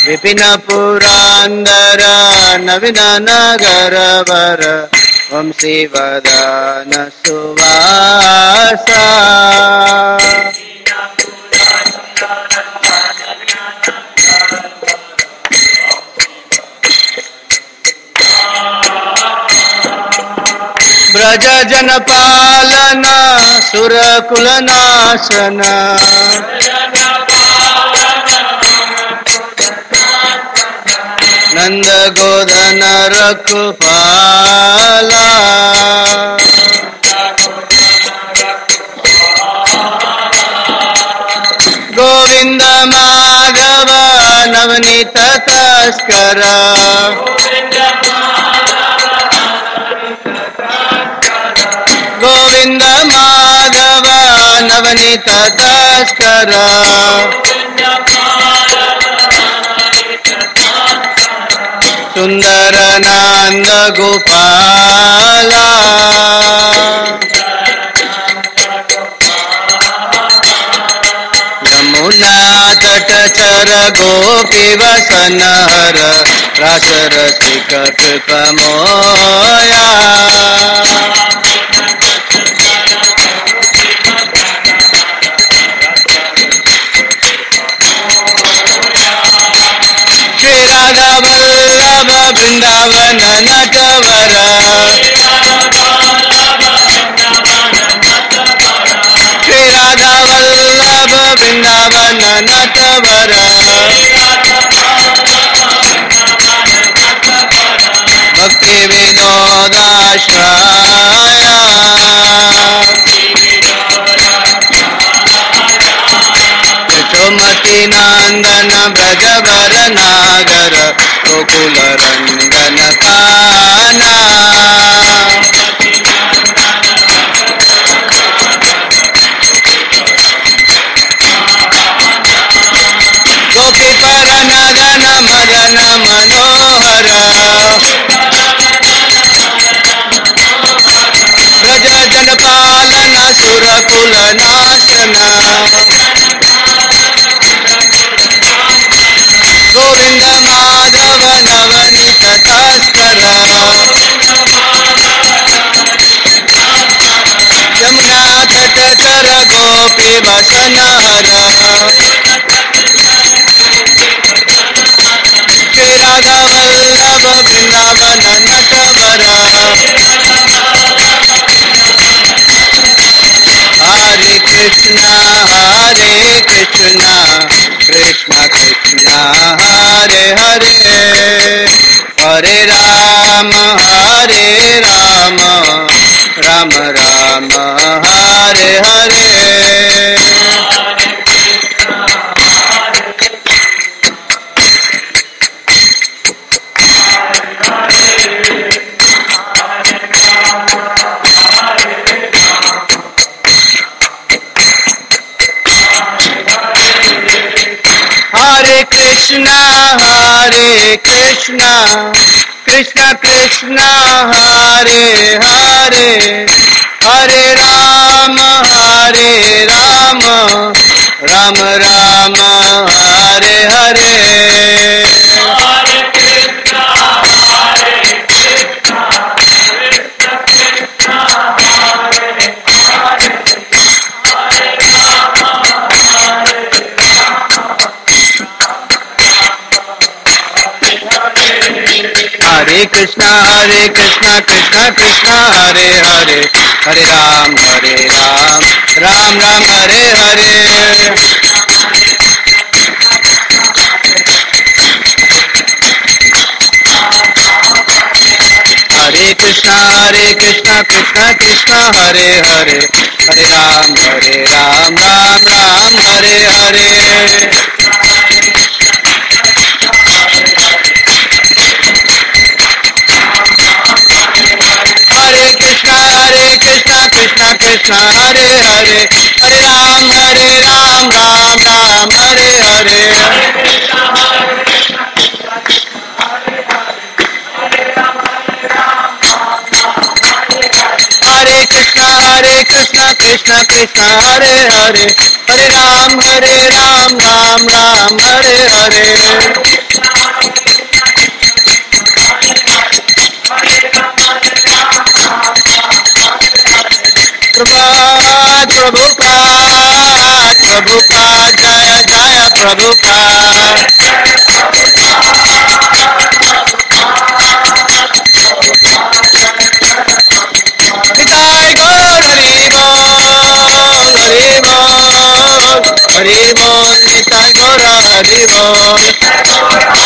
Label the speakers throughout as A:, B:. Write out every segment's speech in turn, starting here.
A: विपिन पुरांदर नवीन नगर वर वंशी वदन सुवासा ब्रज जन पालन सुर कुल नाशन नंद गोदन रखपाला गोविंद माधव नवनीत तस्कर गोविंद माधव नवनीत तस्कर सुंदर नंद गोपाला यमुना तट चर गोपी वसन हर रास रसिक कृपमोया श्री राधा वल्लभ वृंदावन नटवर श्री राधा वल्लभ वृंदावन नटवर भक्ति विनोदाश्रय यशोमती नंदन ब्रजवर नागर गोकुल रंगन काना गोपी पर नदन मदन मनोहर ब्रज जन पालन सुर कुल नाशन गोविंद माधव नवनीत तस्कर यमुना तट चर गोपी वसन हर श्री राधा वल्लभ वृंदावन नटवर हरे Krishna Krishna Krishna Hare Hare Hare Ram Ram Ram Hare Hare Hare Krishna Krishna Krishna Hare Hare Hare Ram Ram Ram Hare Hare Hare Krishna Krishna Krishna Hare Hare Hare Ram Ram Ram Hare Hare Hare Krishna Krishna Krishna Hare Hare Hare Ram Ram Ram Hare Hare Hare Krishna Krishna Krishna Hare Hare Hare Ram Ram Ram Hare Hare Hare Krishna Krishna Krishna Hare Hare Hare Ram Ram Ram Hare Hare Prabhupada, Prabhupada, Jaya Jaya Prabhupada. Nitai Gaur Hari Bol, Hari Bol, Hari Bol, Nitai Gaur Hari Bol.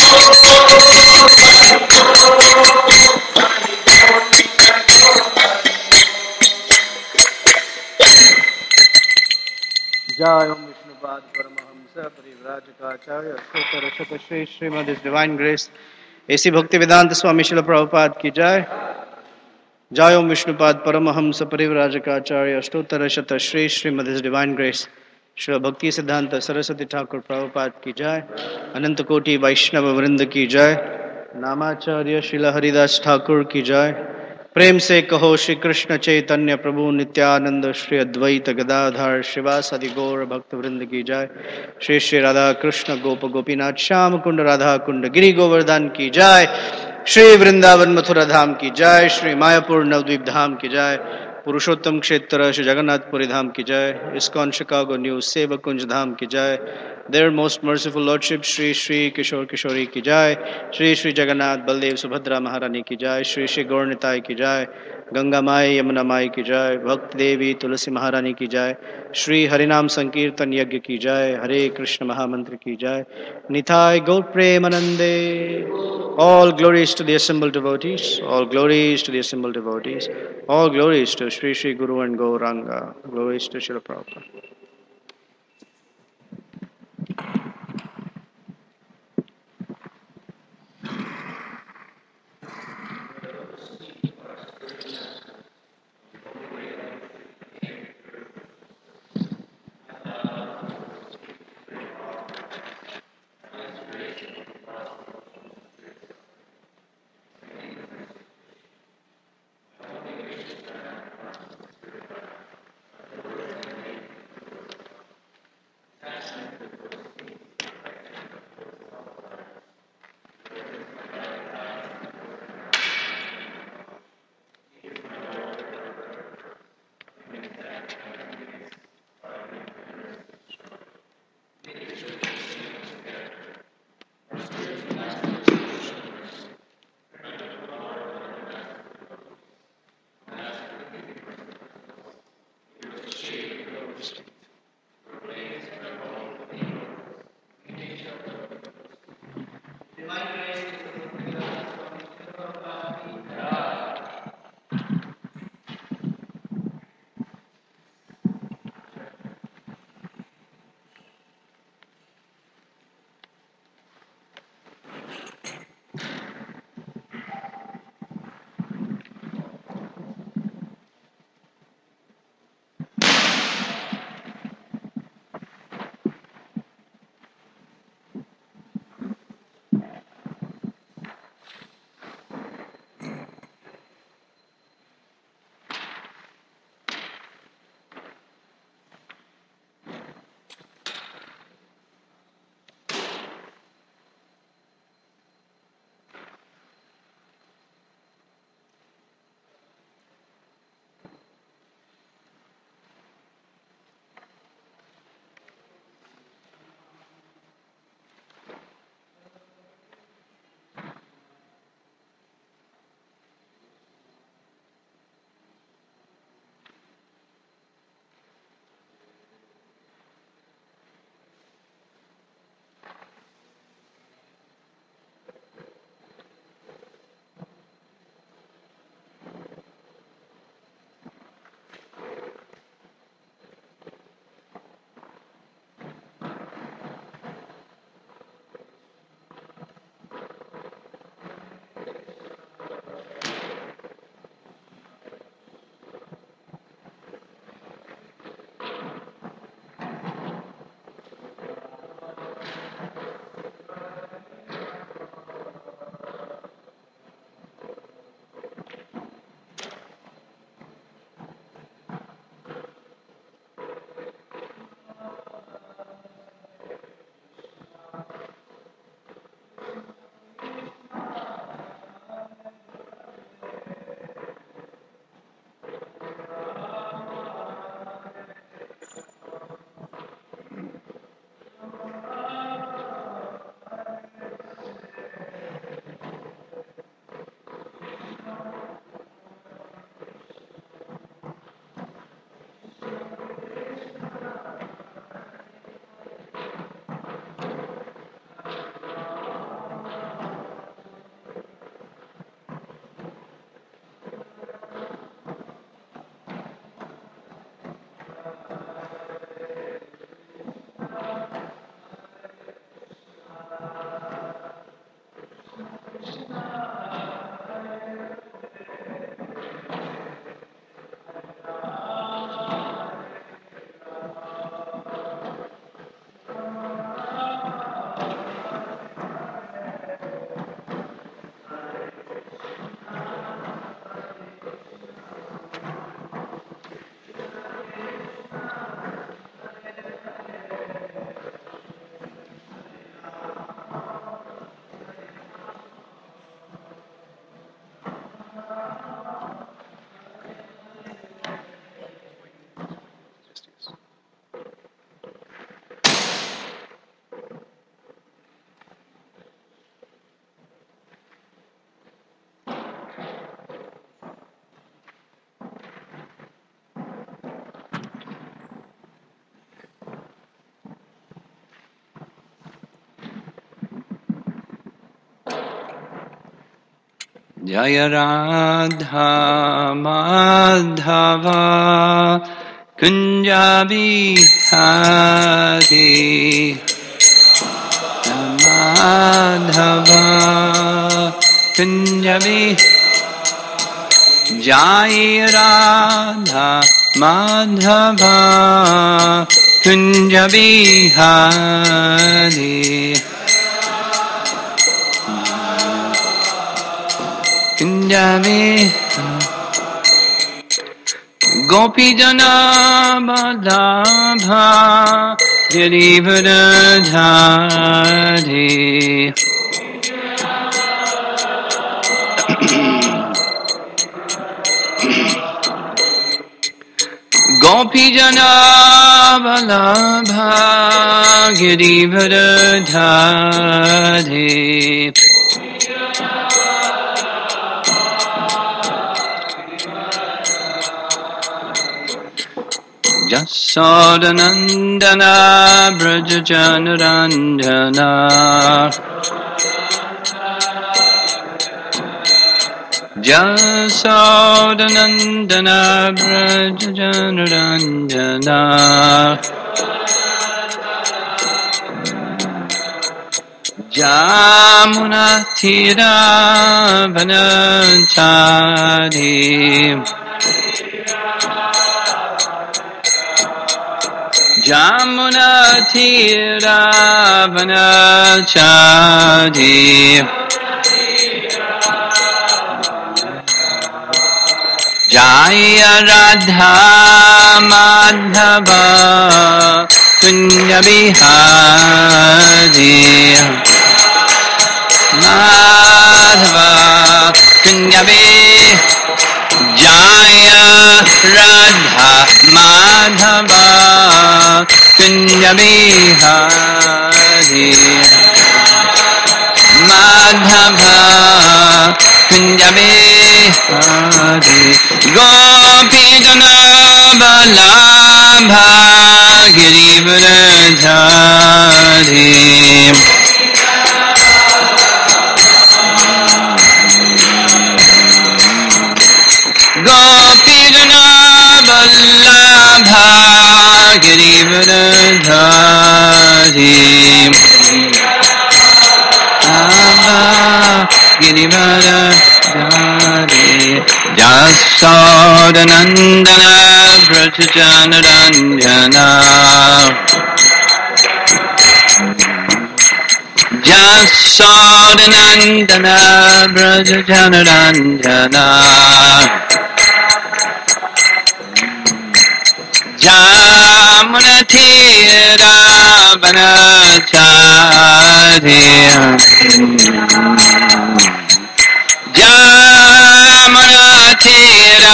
A: Jai Om Vishnupad Paramahamsa Parivrajakaacharya Astotra Shata Shri Srimad His Divine Grace ऐसी भक्ति वेदांत स्वामी शिल प्रभुपाद की जय. जय ओम विष्णुपाद परमहंस परिव्राजकाचार्य अष्टोत्तर शत Shri Srimad his divine grace Shri Bhakti Siddhanta Saraswati Thakur Prabhupada की जय. अनंत कोटि वैष्णव वृंद की जय. नामाचार्य श्रील हरिदास ठाकुर की जय. प्रेम से कहो श्री कृष्ण चैतन्य प्रभु नित्यानंद श्री अद्वैत गदाधर श्रीवासदि गौर भक्त वृंद की जय. श्री श्री राधा कृष्ण गोप गोपीनाथ श्याम कुंड राधा कुंड गिरि गोवर्धन की जय. श्री वृंदावन मथुरा धाम की जय. श्री मायापुर नवद्वीप धाम की जय. पुरुषोत्तम क्षेत्र श्री जगन्नाथपुरी धाम की जय. इस्कॉन शिकागो न्यू सेवक कुंज धाम की जय. Their most merciful lordship Shri Shri Kishore Kishori की जय. श्री श्री जगन्नाथ बलदेव सुभद्रा महारानी की जय. श्री श्री गौरनिताय की जय. गंगा माई यमुना माई की जय. भक्त देवी तुलसी महारानी की जय. श्री हरिनाम संकीर्तन यज्ञ की जय. हरे कृष्ण महामंत्र की जय. निताय गौर प्रेमानंदे. All glories to the assembled devotees. All glories to the assembled devotees. All glories to Sri Sri Guru and Gauranga. Glories to Srila Prabhupada.
B: Jaya Radha Madhava Kunja Bihari Madhava Kunja Bihari Jaya Radha Madhava Kunja Bihari Kunja Bihari Gopi Jana Badabha Girivardhari Gopi Jana Badabha Girivardhari Jasodanandana Brajajanarandana Jasodanandana Brajajanarandana Jamunatira Vanachari Jamuna Tira Vanachari Jaya Radha Madhava Kunja Bihari Madhava Kunja Bihari Jaya Radha Madhava Kunja Bihari Madhava Kunja Bihari Gopi Jana Vallabha Girivardhari Gopi Jana Vallabha Girivardhari Girivardhari Jasodanandana Brajajanarandana Jasodanandana Brajajanarandana Jamunatira Vanachari Jamunatira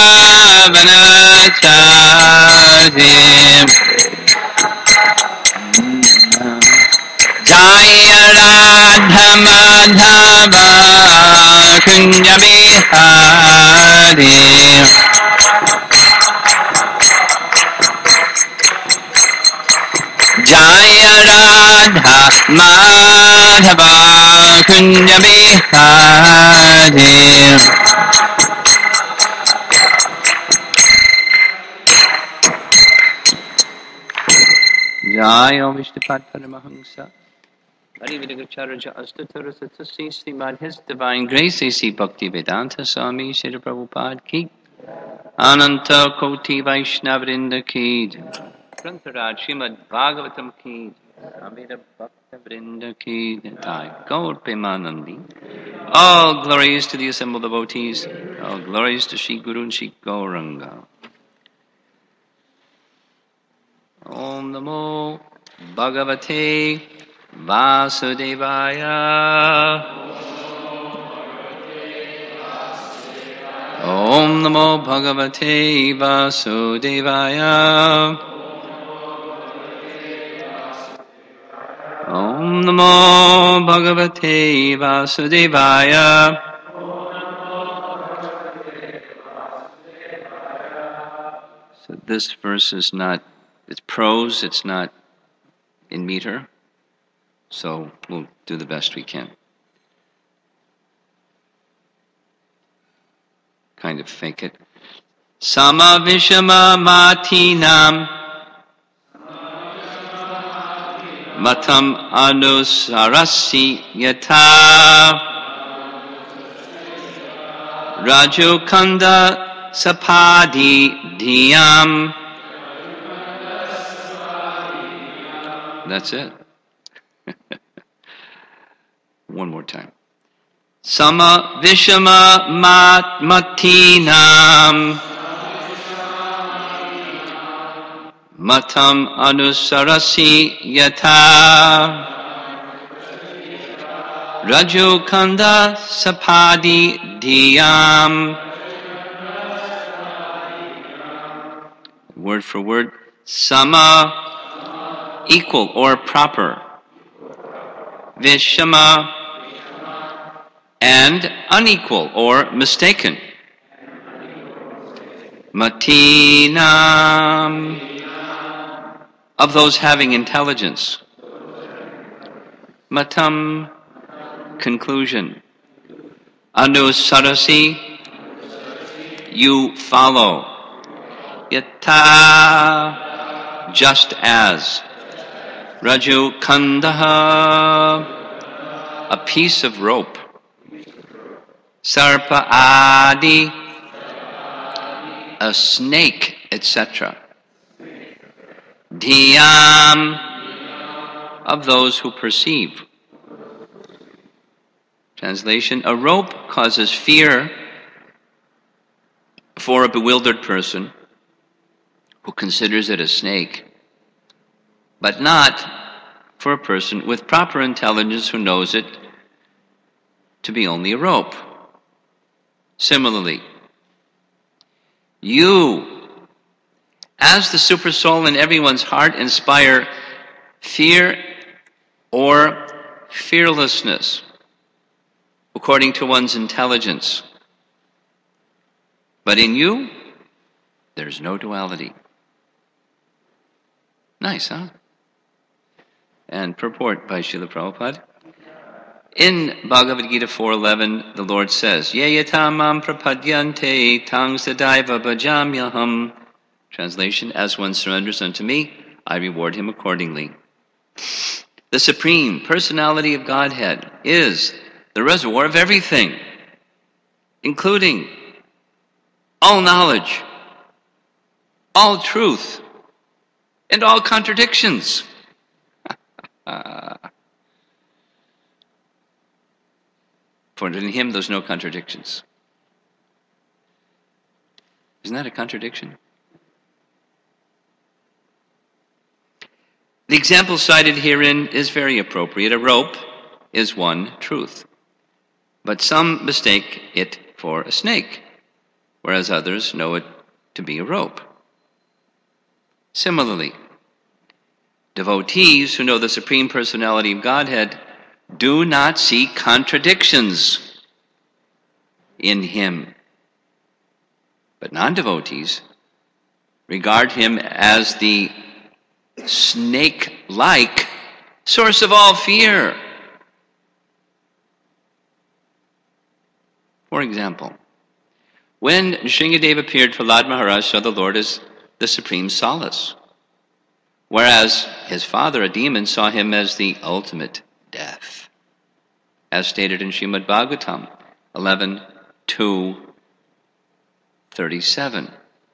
B: Vanachari Jaya Radha Madhava Kunja Bihari Jaya Radha Madhava Kunja Bihari Jaya Vishnupad Paramahamsa Harividagacharya Astatara Satsasi Srimad His Divine Grace A.C. Bhaktivedanta Swami Srila Prabhupada Ki Ananta Koti Vaishnavrinda Ki Grantaraj Srimad Bhagavatam Ki Amida Bhakta Vrinda Ki Jai Gaur Premanandi. All glories to the assembled devotees. All glories to Shri Guru and Shri Gauranga. Om Namo Bhagavate Vasudevaya. Om Namo Bhagavate Vasudevaya. Om Namo Bhagavate Vasudevaya. So this verse is not, it's prose, it's not in meter. So we'll do the best we can. kind of fake it. Sama Vishama Matinam Matam Anusarasi Yata Rajukanda Sapadi Dhyam. That's it. One more time. Sama Vishama Matinam Matam Anusarasi Yata Rajukanda Sapadi Dhyam. Word for word. Sama, equal or proper. Vishama, and unequal or mistaken. Matinam, of those having intelligence. Matam, conclusion. Anusarasi, you follow. Yata, just as. Raju Kandaha, a piece of rope. Sarpa Adi, a snake, etc. Dhyam, of those who perceive. Translation, a rope causes fear for a bewildered person who considers it a snake, but not for a person with proper intelligence who knows it to be only a rope. Similarly, you, as the super soul in everyone's heart, inspire fear or fearlessness according to one's intelligence. But in you, there's no duality. Nice, huh? And purport by Srila Prabhupada. In Bhagavad Gita 4:11, the Lord says, Ye yatamam prapadyante tang sadaiva bhajamyaham. Translation, as one surrenders unto me, I reward him accordingly. The Supreme Personality of Godhead is the reservoir of everything, including all knowledge, all truth, and all contradictions. For in him there's no contradictions. Isn't that a contradiction? The example cited herein is very appropriate. A rope is one truth, but some mistake it for a snake, whereas others know it to be a rope. Similarly, devotees who know the Supreme Personality of Godhead do not see contradictions in him. But non-devotees regard him as the snake-like source of all fear. For example, when Shringadev appeared, Prahlad Maharaj saw the Lord as the supreme solace, whereas his father, a demon, saw him as the ultimate death, as stated in Srimad Bhagavatam 11:2-37.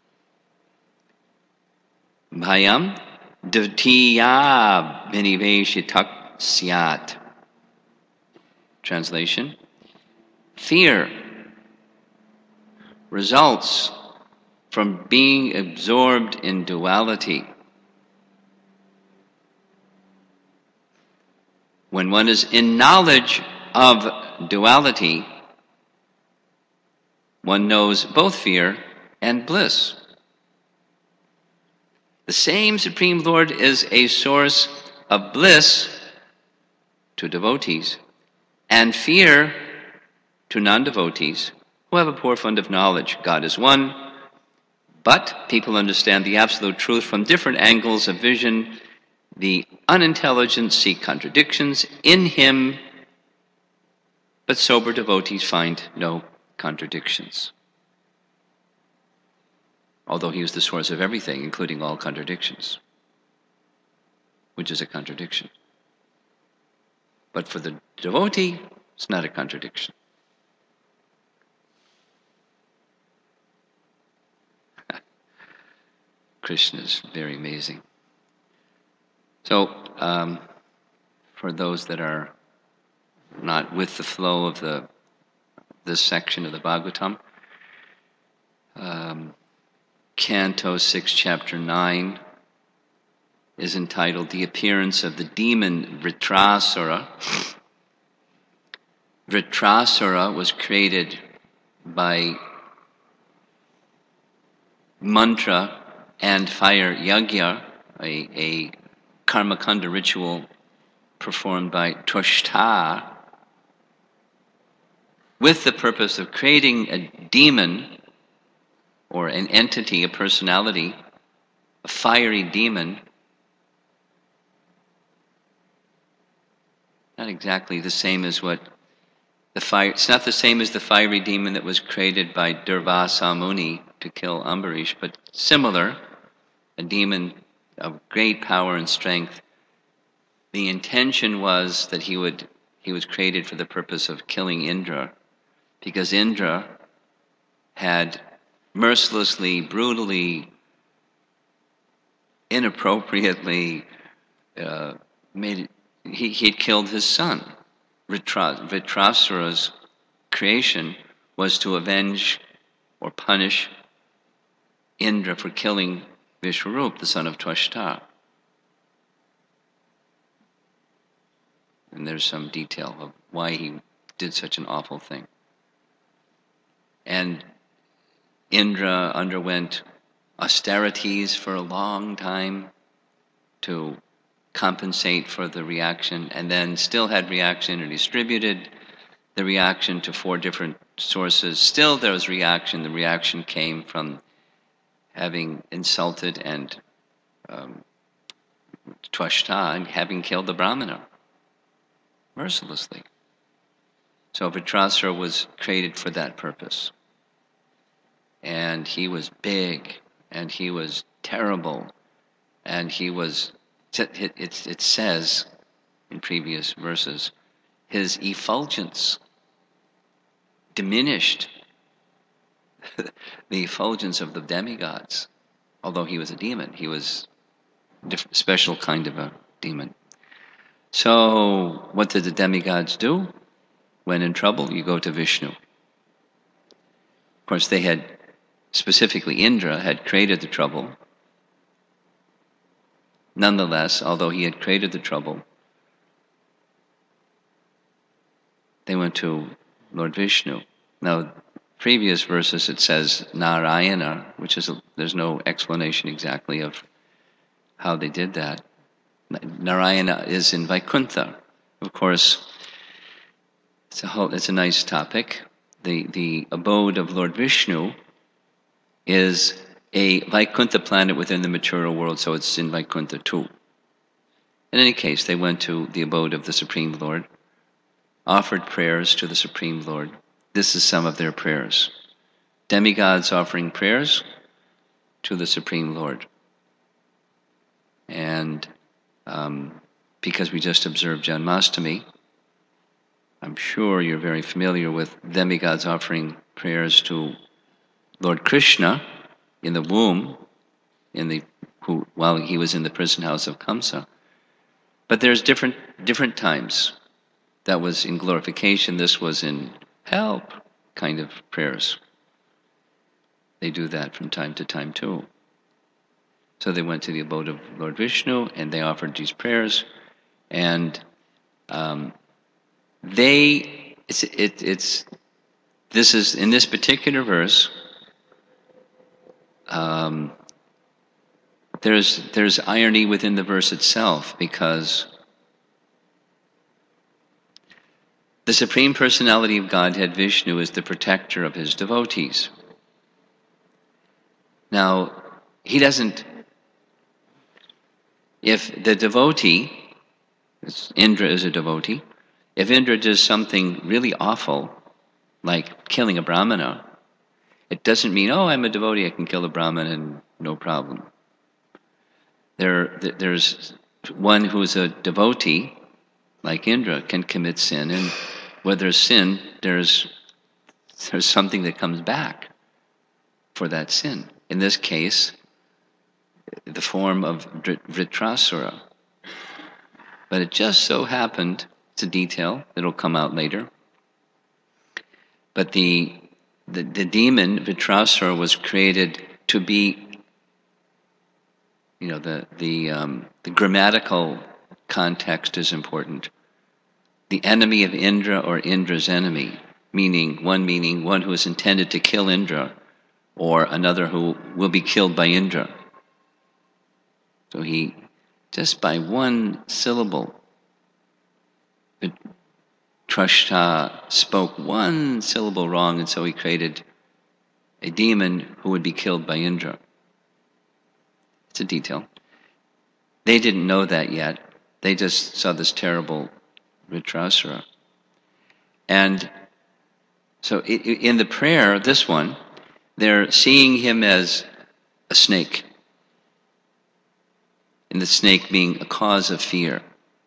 B: Bhayam dvitiya viniveshitak syat. Translation, fear results from being absorbed in duality. When one is in knowledge of duality, one knows both fear and bliss. The same Supreme Lord is a source of bliss to devotees and fear to non-devotees who have a poor fund of knowledge. God is one, but people understand the absolute truth from different angles of vision. The unintelligent see contradictions in him, but sober devotees find no contradictions. although he was the source of everything, including all contradictions, which is a contradiction. But for the devotee, it's not a contradiction. Krishna is very amazing. So, for those that are not with the flow of this section of the Bhagavatam, Canto 6, Chapter 9 is entitled The Appearance of the Demon Vritrasura. Vritrasura was created by mantra and fire yagya, a karmakanda ritual performed by Twashta, with the purpose of creating a demon or an entity, a personality, a fiery demon. Not exactly the same as what the fire. It's not the same as the fiery demon that was created by Durvasa Muni to kill Ambarish, but similar, a demon of great power and strength. The intention was that he was created for the purpose of killing Indra, because Indra had mercilessly, brutally, inappropriately he had killed his son. Vritrasura's creation was to avenge or punish Indra for killing Vishwarup, the son of Twashta. And there's some detail of why he did such an awful thing. And Indra underwent austerities for a long time to compensate for the reaction, and then still had reaction and distributed the reaction to 4 different sources. Still there was reaction. The reaction came from having insulted and Twashta and having killed the Brahmana mercilessly. So Vritrasura was created for that purpose. And he was big, and he was terrible, and he was, it says in previous verses, his effulgence diminished the effulgence of the demigods. Although he was a demon, he was a special kind of a demon. So what did the demigods do? When in trouble, you go to Vishnu. Of course, they had, specifically Indra, had created the trouble. Nonetheless, although he had created the trouble, they went to Lord Vishnu. Now, previous verses it says Narayana, which is there's no explanation exactly of how they did that. Narayana is in Vaikuntha. Of course, it's a nice topic. The abode of Lord Vishnu is a Vaikuntha planet within the material world, so it's in Vaikuntha too. In any case, they went to the abode of the Supreme Lord, offered prayers to the Supreme Lord. This is some of their prayers. Demigods offering prayers to the Supreme Lord. And because we just observed Janmashtami, I'm sure you're very familiar with demigods offering prayers to Lord Krishna in the womb, while he was in the prison house of Kamsa. But there's different times. That was in glorification. This was in help kind of prayers. They do that from time to time too. So they went to the abode of Lord Vishnu and they offered these prayers, and this is in this particular verse. There's irony within the verse itself, because the Supreme Personality of Godhead, Vishnu, is the protector of his devotees. Now, he doesn't. If the devotee, Indra is a devotee, if Indra does something really awful, like killing a Brahmana, It doesn't mean, oh, I'm a devotee, I can kill a Brahmin and no problem. There's one who's a devotee, like Indra, can commit sin, and where there's sin, there's something that comes back for that sin. In this case, the form of Vritrasura. But it just so happened, it's a detail that'll come out later, but the demon Vritrasura was created to be, the grammatical context is important. The enemy of Indra or Indra's enemy, meaning one who is intended to kill Indra, or another who will be killed by Indra. So he, just by one syllable, Trashta spoke one syllable wrong, and so he created a demon who would be killed by Indra. It's a detail. They didn't know that yet. They just saw this terrible Vritrasura. And so in the prayer, this one, they're seeing him as a snake, and the snake being a cause of fear.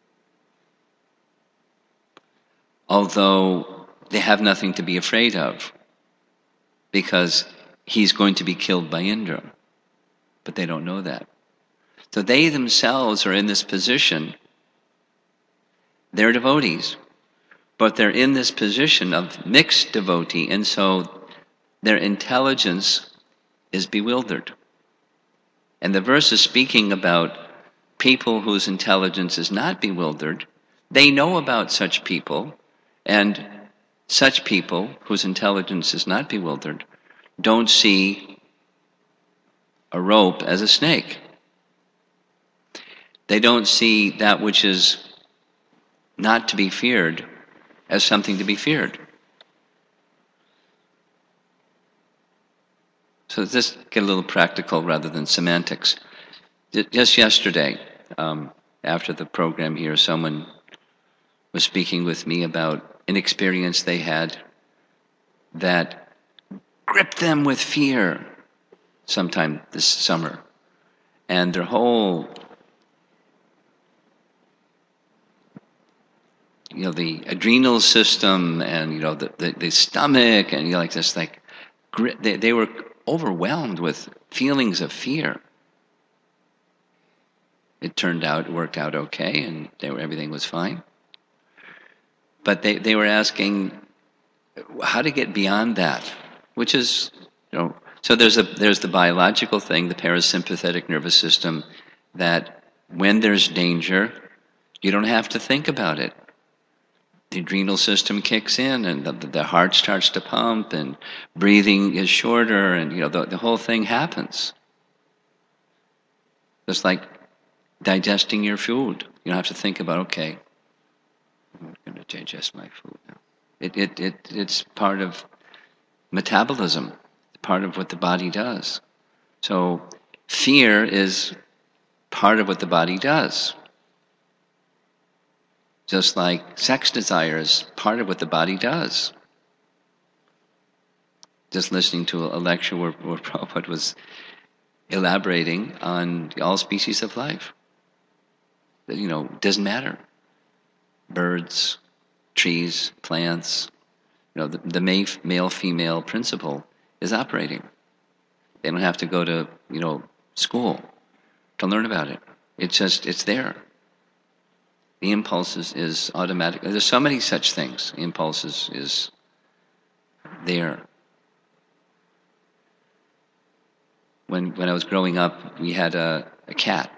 B: Although they have nothing to be afraid of, because he's going to be killed by Indra. But they don't know that. So they themselves are in this position. They're devotees, but they're in this position of mixed devotee, and so their intelligence is bewildered. And the verse is speaking about people whose intelligence is not bewildered. They know about such people, and such people whose intelligence is not bewildered don't see a rope as a snake. They don't see that which is not to be feared as something to be feared. So let's get a little practical rather than semantics. Just yesterday, after the program here, someone was speaking with me about an experience they had that gripped them with fear sometime this summer. And their whole, the adrenal system and, the stomach and, like this, like, they were overwhelmed with feelings of fear. It turned out, it worked out okay, and everything was fine. But they were asking how to get beyond that, which is, so there's the biological thing, the parasympathetic nervous system, that when there's danger, you don't have to think about it. The adrenal system kicks in, and the heart starts to pump, and breathing is shorter, and the whole thing happens. It's like digesting your food. You don't have to think about, okay, I'm going to digest my food now. It's part of metabolism, part of what the body does. So fear is part of what the body does. Just like sex desire is part of what the body does. Just listening to a lecture where Prabhupada was elaborating on all species of life. Doesn't matter. Birds, trees, plants, the male-female principle is operating. They don't have to go to, school to learn about it. It's there. The impulse is automatic. There's so many such things. The impulse is there. When I was growing up, we had a cat.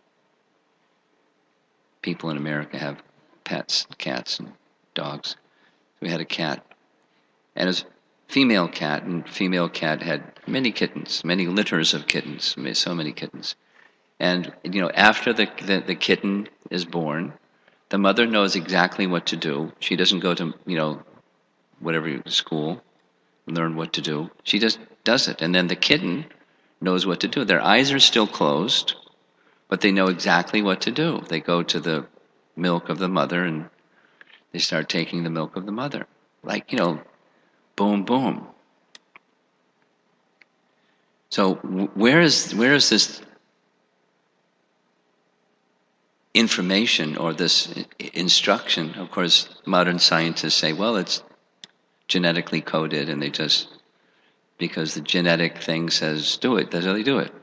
B: People in America have pets, cats and dogs. We had a cat. And it was a female cat, and female cat had many kittens, many litters of kittens, so many kittens. And, after the kitten is born, the mother knows exactly what to do. She doesn't go to, whatever school, learn what to do. She just does it. And then the kitten knows what to do. Their eyes are still closed, but they know exactly what to do. They go to the milk of the mother and they start taking the milk of the mother. Like, boom, boom. So where is this information or this instruction? Of course, modern scientists say, well, it's genetically coded, and they just, because the genetic thing says do it, that's how they do it.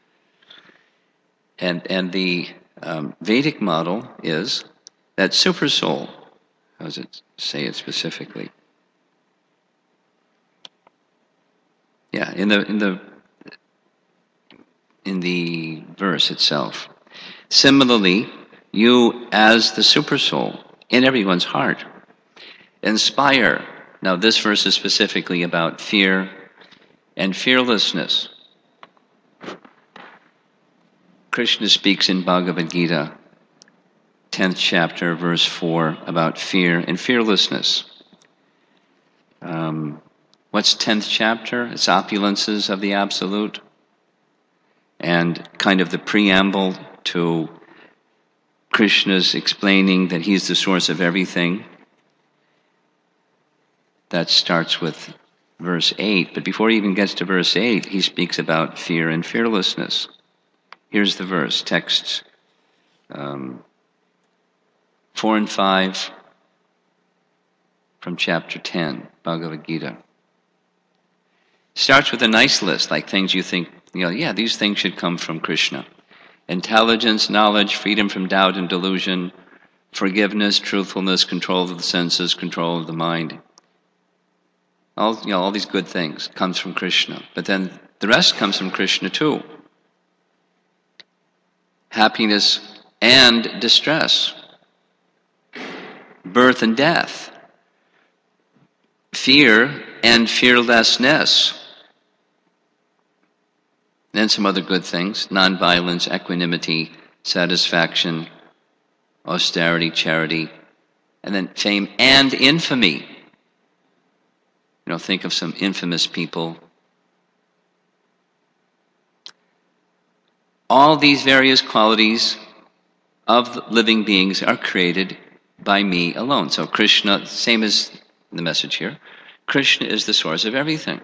B: And the Vedic model is that super soul. How does it say it specifically? Yeah, in the verse itself. Similarly, you as the super soul in everyone's heart inspire. Now, this verse is specifically about fear and fearlessness. Krishna speaks in Bhagavad Gita, 10th chapter, verse 4, about fear and fearlessness. What's 10th chapter? It's opulences of the Absolute, and kind of the preamble to Krishna's explaining that he's the source of everything. That starts with verse 8, but before he even gets to verse 8, he speaks about fear and fearlessness. Here's the verse, texts 4 and 5 from chapter 10, Bhagavad Gita. Starts with a nice list, like things you think, yeah, these things should come from Krishna. Intelligence, knowledge, freedom from doubt and delusion, forgiveness, truthfulness, control of the senses, control of the mind. All these good things comes from Krishna. But then the rest comes from Krishna too. Happiness and distress, birth and death, fear and fearlessness, and some other good things, nonviolence, equanimity, satisfaction, austerity, charity, and then fame and infamy. Think of some infamous people. All these various qualities of living beings are created by me alone. So Krishna, same as the message here, Krishna is the source of everything.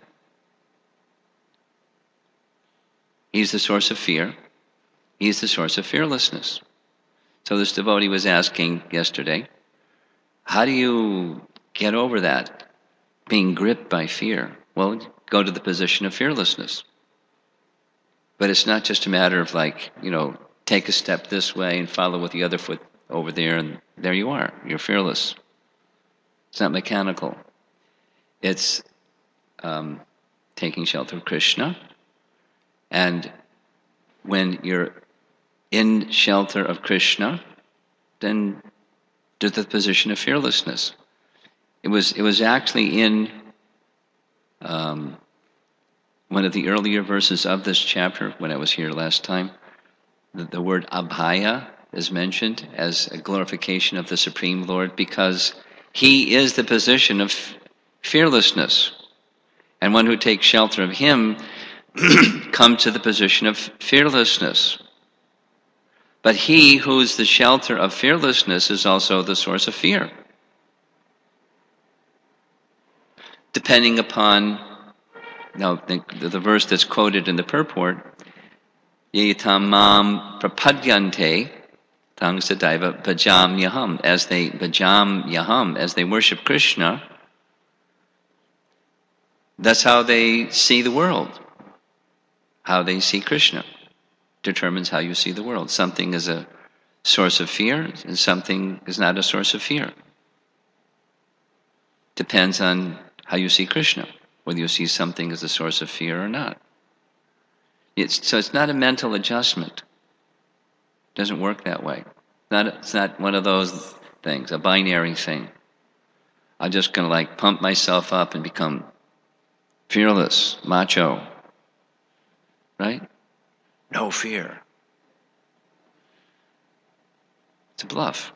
B: He's the source of fear. He's the source of fearlessness. So this devotee was asking yesterday, how do you get over that, being gripped by fear? Well, go to the position of fearlessness. But it's not just a matter of take a step this way and follow with the other foot over there, and there you are. You're fearless. It's not mechanical. It's taking shelter of Krishna. And when you're in shelter of Krishna, then to the position of fearlessness. It was actually in one of the earlier verses of this chapter, when I was here last time, the word Abhaya is mentioned as a glorification of the Supreme Lord, because he is the position of fearlessness. And one who takes shelter of him comes to the position of fearlessness. But he who is the shelter of fearlessness is also the source of fear. Depending upon, now the verse that's quoted in the purport, Ye tamam prapadyante tang sadaiva bhajam yaham. As they bhajam yaham, as they worship Krishna, that's how they see the world. How they see Krishna determines how you see the world. Something is a source of fear, and something is not a source of fear. Depends on how you see Krishna, whether you see something as a source of fear or not. So it's not a mental adjustment. It doesn't work that way. It's not one of those things, a binary thing. I'm just going to pump myself up and become fearless, macho. Right? No fear. It's a bluff.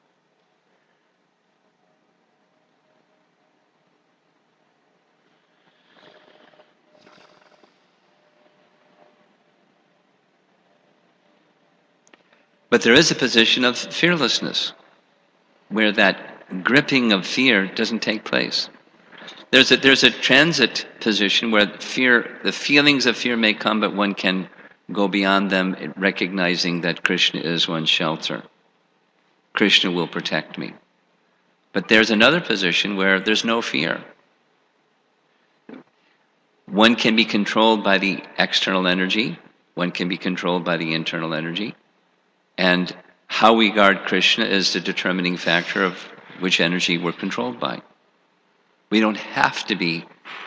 B: But there is a position of fearlessness where that gripping of fear doesn't take place. There's a transit position where the feelings of fear may come, but one can go beyond them, recognizing that Krishna is one's shelter. Krishna will protect me. But there's another position where there's no fear. One can be controlled by the external energy, one can be controlled by the internal energy, and how we guard Krishna is the determining factor of which energy we're controlled by. We don't have to be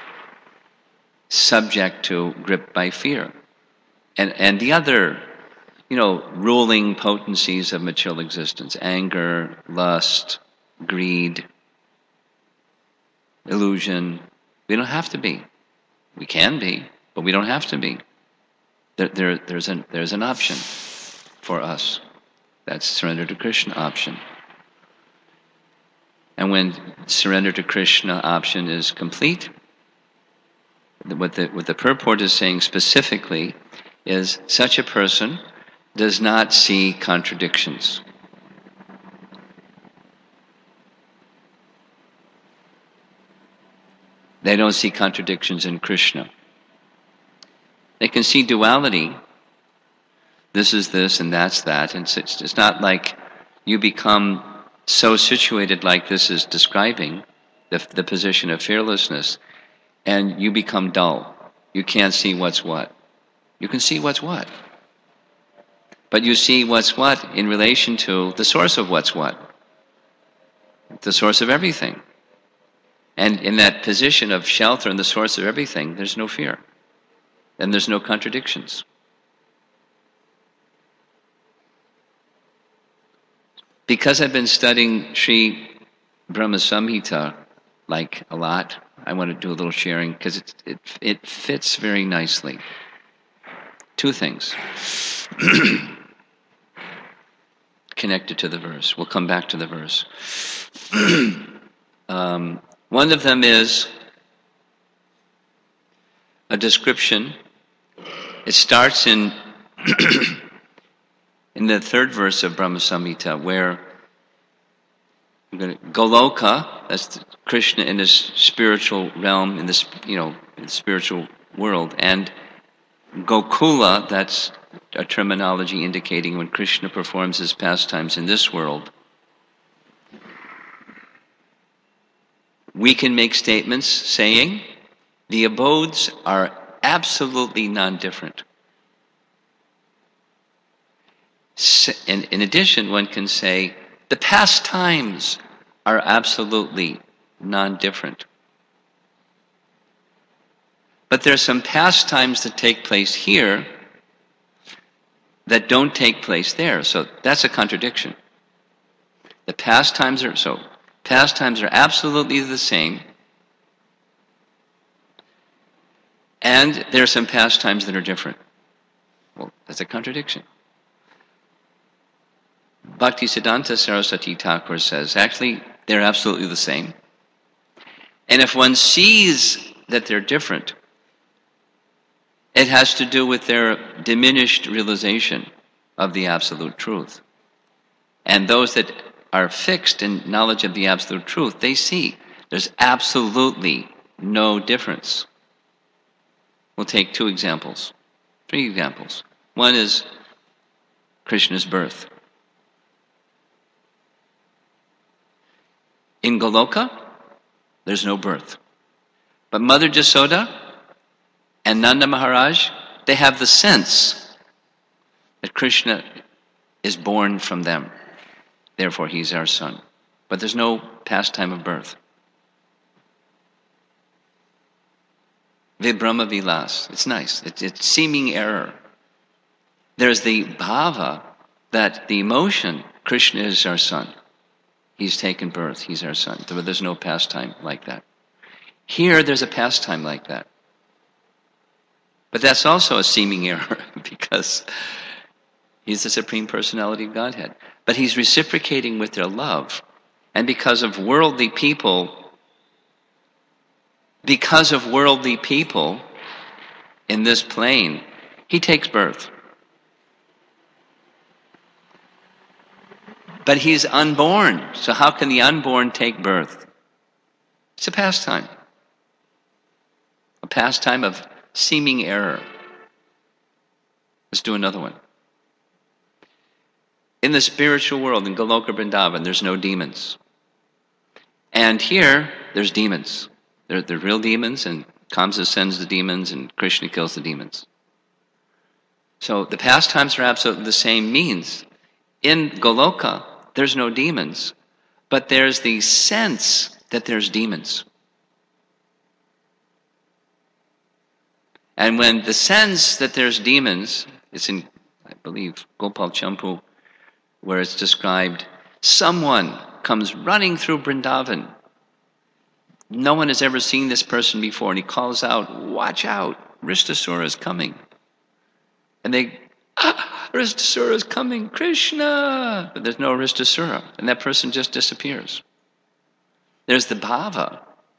B: subject to grip by fear. And the other, ruling potencies of material existence, anger, lust, greed, illusion, we don't have to be. We can be, but we don't have to be. There's an option for us. That's surrender to Krishna option. And when surrender to Krishna option is complete, what the purport is saying specifically is such a person does not see contradictions. They don't see contradictions in Krishna. They can see duality. This is this and that's that. And it's not like you become so situated like this is describing, the position of fearlessness, and you become dull. You can't see what's what. You can see what's what. But you see what's what in relation to the source of what's what. The source of everything. And in that position of shelter and the source of everything, there's no fear. And there's no contradictions. Because I've been studying Sri Brahma Samhita a lot, I want to do a little sharing because it fits very nicely. Two things connected to the verse. We'll come back to the verse. One of them is a description. It starts in in the third verse of Brahma Samhita, where Goloka, that's Krishna in his spiritual realm, in the spiritual world, and Gokula, that's a terminology indicating when Krishna performs his pastimes in this world. We can make statements saying the abodes are absolutely non-different. And in addition, one can say the pastimes are absolutely non-different. But there are some pastimes that take place here that don't take place there. So that's a contradiction. The pastimes are absolutely the same. And there are some pastimes that are different. Well, that's a contradiction. Bhaktisiddhanta Saraswati Thakur says, actually, they're absolutely the same. And if one sees that they're different, it has to do with their diminished realization of the absolute truth. And those that are fixed in knowledge of the absolute truth, they see there's absolutely no difference. We'll take three examples. One is Krishna's birth. In Goloka, there's no birth. But Mother Jasoda and Nanda Maharaj, they have the sense that Krishna is born from them. Therefore, he's our son. But there's no pastime of birth. Vibrahma Vilas, it's nice. It's seeming error. There's the bhava that the emotion, Krishna is our son. He's taken birth, he's our son. There's no pastime like that. Here, there's a pastime like that. But that's also a seeming error because he's the Supreme Personality of Godhead. But he's reciprocating with their love. And because of worldly people in this plane, he takes birth. But he's unborn. So how can the unborn take birth? It's a pastime. A pastime of seeming error. Let's do another one. In the spiritual world, in Goloka Vrindavan, there's no demons. And here, there's demons. They're real demons, and Kamsa sends the demons, and Krishna kills the demons. So the pastimes are absolutely the same means. In Goloka, there's no demons, but there's the sense that there's demons. And when the sense that there's demons, it's in, I believe, Gopal Champu, where it's described, someone comes running through Vrindavan. No one has ever seen this person before, and he calls out, "Watch out, Ristasura is coming." And they, Ristasura is coming, Krishna! But there's no Ristasura, and that person just disappears. There's the bhava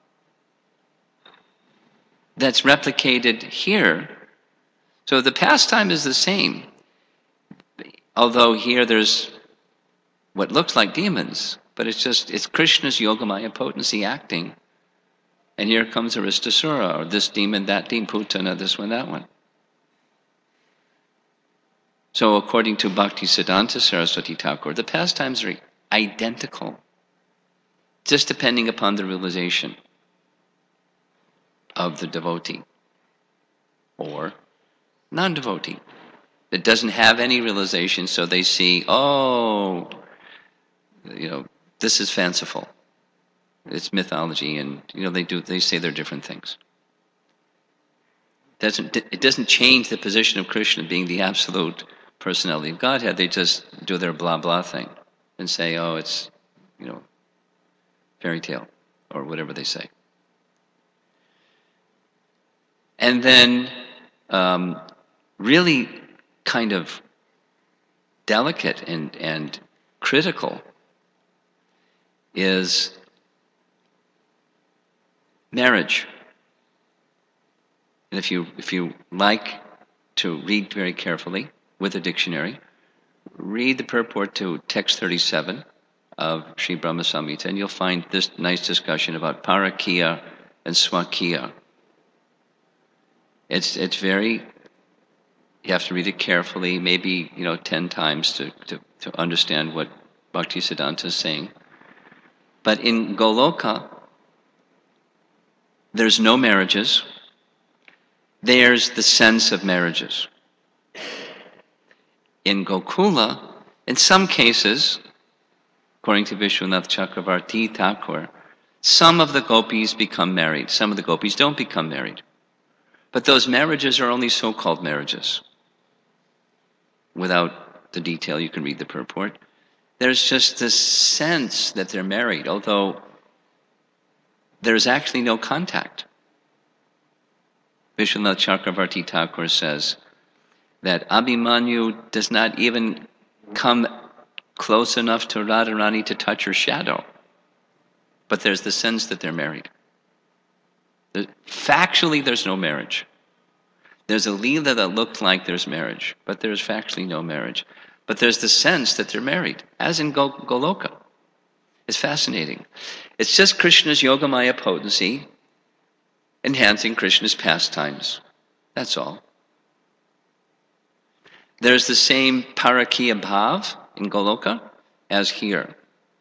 B: that's replicated here. So the pastime is the same, although here there's what looks like demons, but it's Krishna's Yogamaya potency acting. And here comes Aristasura, or this demon, that demon, Putana, this one, that one. So according to Bhaktisiddhanta Saraswati Thakur, the pastimes are identical, just depending upon the realization of the devotee or non-devotee that doesn't have any realization, so they see, oh, this is fanciful. It's mythology, and they say they're different things. It doesn't change the position of Krishna being the absolute personality of Godhead. They just do their blah blah thing and say, oh, it's fairy tale or whatever they say. And then really kind of delicate and critical is marriage. And if you like to read very carefully with a dictionary, read the purport to text 37 of Sri Brahma Samhita, and you'll find this nice discussion about parakiya and swakiya. It's very, you have to read it carefully, maybe 10 times to understand what Bhaktisiddhanta is saying. But in Goloka, there's no marriages. There's the sense of marriages. In Gokula, in some cases, according to Vishwanath Chakravarti Thakur, some of the gopis become married. Some of the gopis don't become married. But those marriages are only so-called marriages. Without the detail, you can read the purport. There's just this sense that they're married, although there's actually no contact. Vishwanath Chakravarti Thakur says that Abhimanyu does not even come close enough to Radharani to touch her shadow. But there's the sense that they're married. Factually, there's no marriage. There's a Leela that looked like there's marriage, but there's factually no marriage. But there's the sense that they're married, as in Goloka. It's fascinating. It's just Krishna's Yogamaya potency enhancing Krishna's pastimes. That's all. There's the same parakiya bhav in Goloka as here.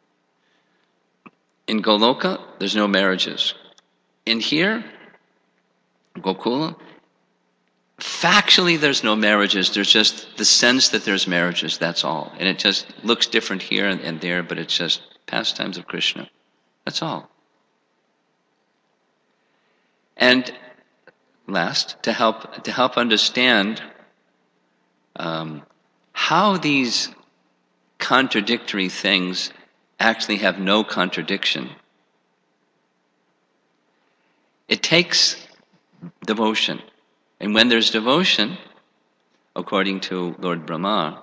B: In Goloka, there's no marriages. In here, Gokula, factually there's no marriages. There's just the sense that there's marriages, that's all. And it just looks different here and there, but it's just pastimes of Krishna. That's all. And last, to help understand how these contradictory things actually have no contradiction, it takes devotion. And when there's devotion, according to Lord Brahma,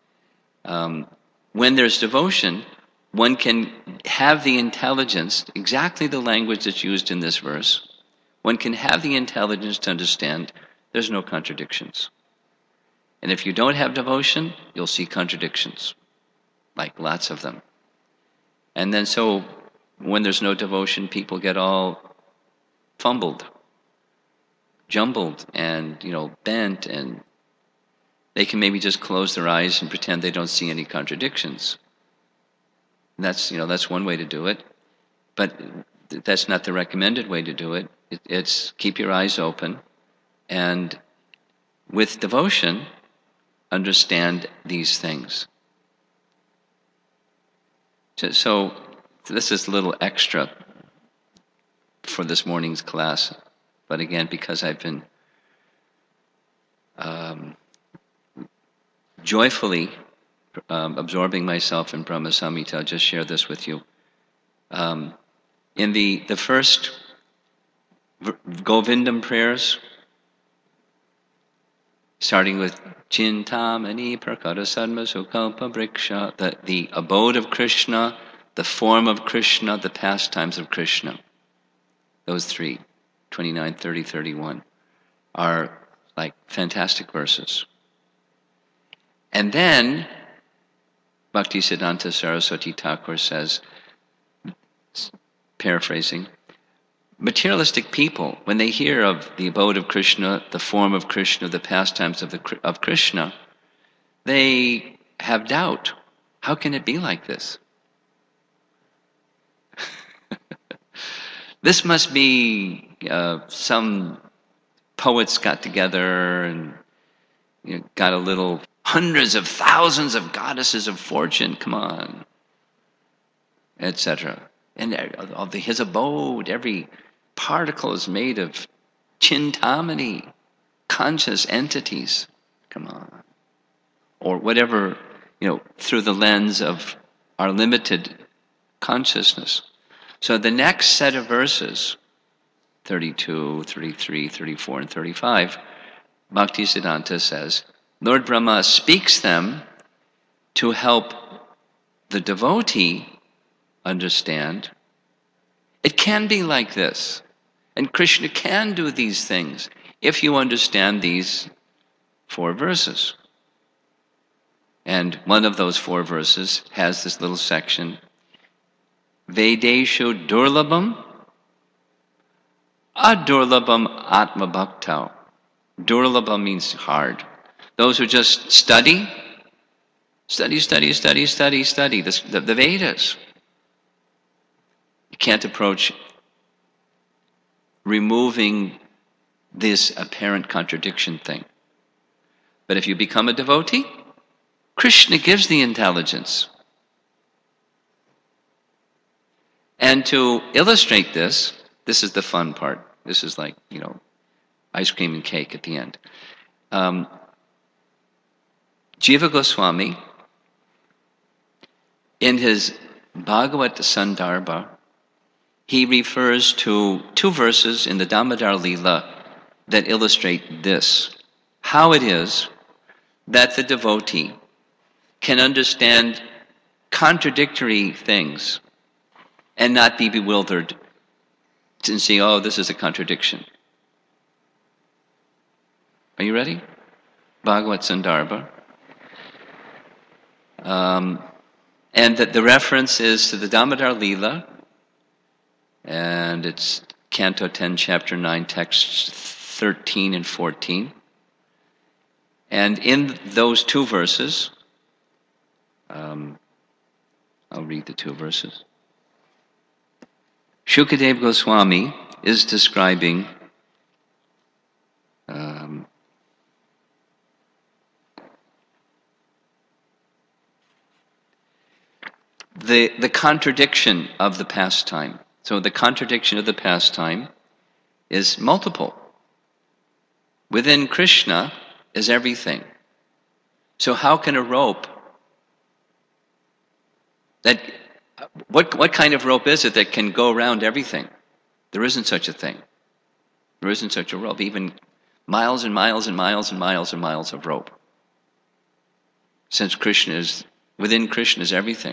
B: when there's devotion, one can have the intelligence, exactly the language that's used in this verse, one can have the intelligence to understand there's no contradictions. And if you don't have devotion, you'll see contradictions, like lots of them. And then so, when there's no devotion, people get all fumbled. jumbled and, bent, and they can maybe just close their eyes and pretend they don't see any contradictions. And that's one way to do it, but that's not the recommended way to do it. It's keep your eyes open and with devotion understand these things. So this is a little extra for this morning's class, but again, because I've been joyfully absorbing myself in Brahma Samhita, I'll just share this with you. In the first Govindam prayers, starting with Chintamani Prakara Sadma Sukalpa Briksha, the abode of Krishna, the form of Krishna, the pastimes of Krishna. Those three, 29, 30, 31, are like fantastic verses. And then Bhaktisiddhanta Saraswati Thakur says, paraphrasing, materialistic people, when they hear of the abode of Krishna, the form of Krishna, the pastimes of Krishna, they have doubt. How can it be like this? This must be some poets got together and got a little hundreds of thousands of goddesses of fortune, come on, etc. And of his abode, every particle is made of chintamani, conscious entities, come on. Or whatever, through the lens of our limited consciousness. So the next set of verses, 32, 33, 34, and 35, Bhaktisiddhanta says, Lord Brahma speaks them to help the devotee understand it can be like this, and Krishna can do these things if you understand these 4 verses. And one of those 4 verses has this little section, Vedeshu Durlabham Adurlabham Atma Bhaktau. Durlabham means hard. Those who just study the Vedas. You can't approach removing this apparent contradiction thing. But if you become a devotee, Krishna gives the intelligence. And to illustrate this is the fun part. This is like, ice cream and cake at the end. Jiva Goswami, in his Bhagavat Sandarbha, he refers to 2 verses in the Damodar Leela that illustrate this. How it is that the devotee can understand contradictory things and not be bewildered and see, oh, this is a contradiction. Are you ready? Bhagavat Sandarbha. And that the reference is to the Damodar Leela, and it's Canto 10, Chapter 9, texts 13 and 14. And in those 2 verses, I'll read the 2 verses. Shukadeva Goswami is describing the contradiction of the pastime. So the contradiction of the pastime is multiple. Within Krishna is everything. So how can a rope what kind of rope is it that can go around everything? There isn't such a thing. There isn't such a rope. Even miles and miles and miles and miles and miles of rope. Since within Krishna is everything.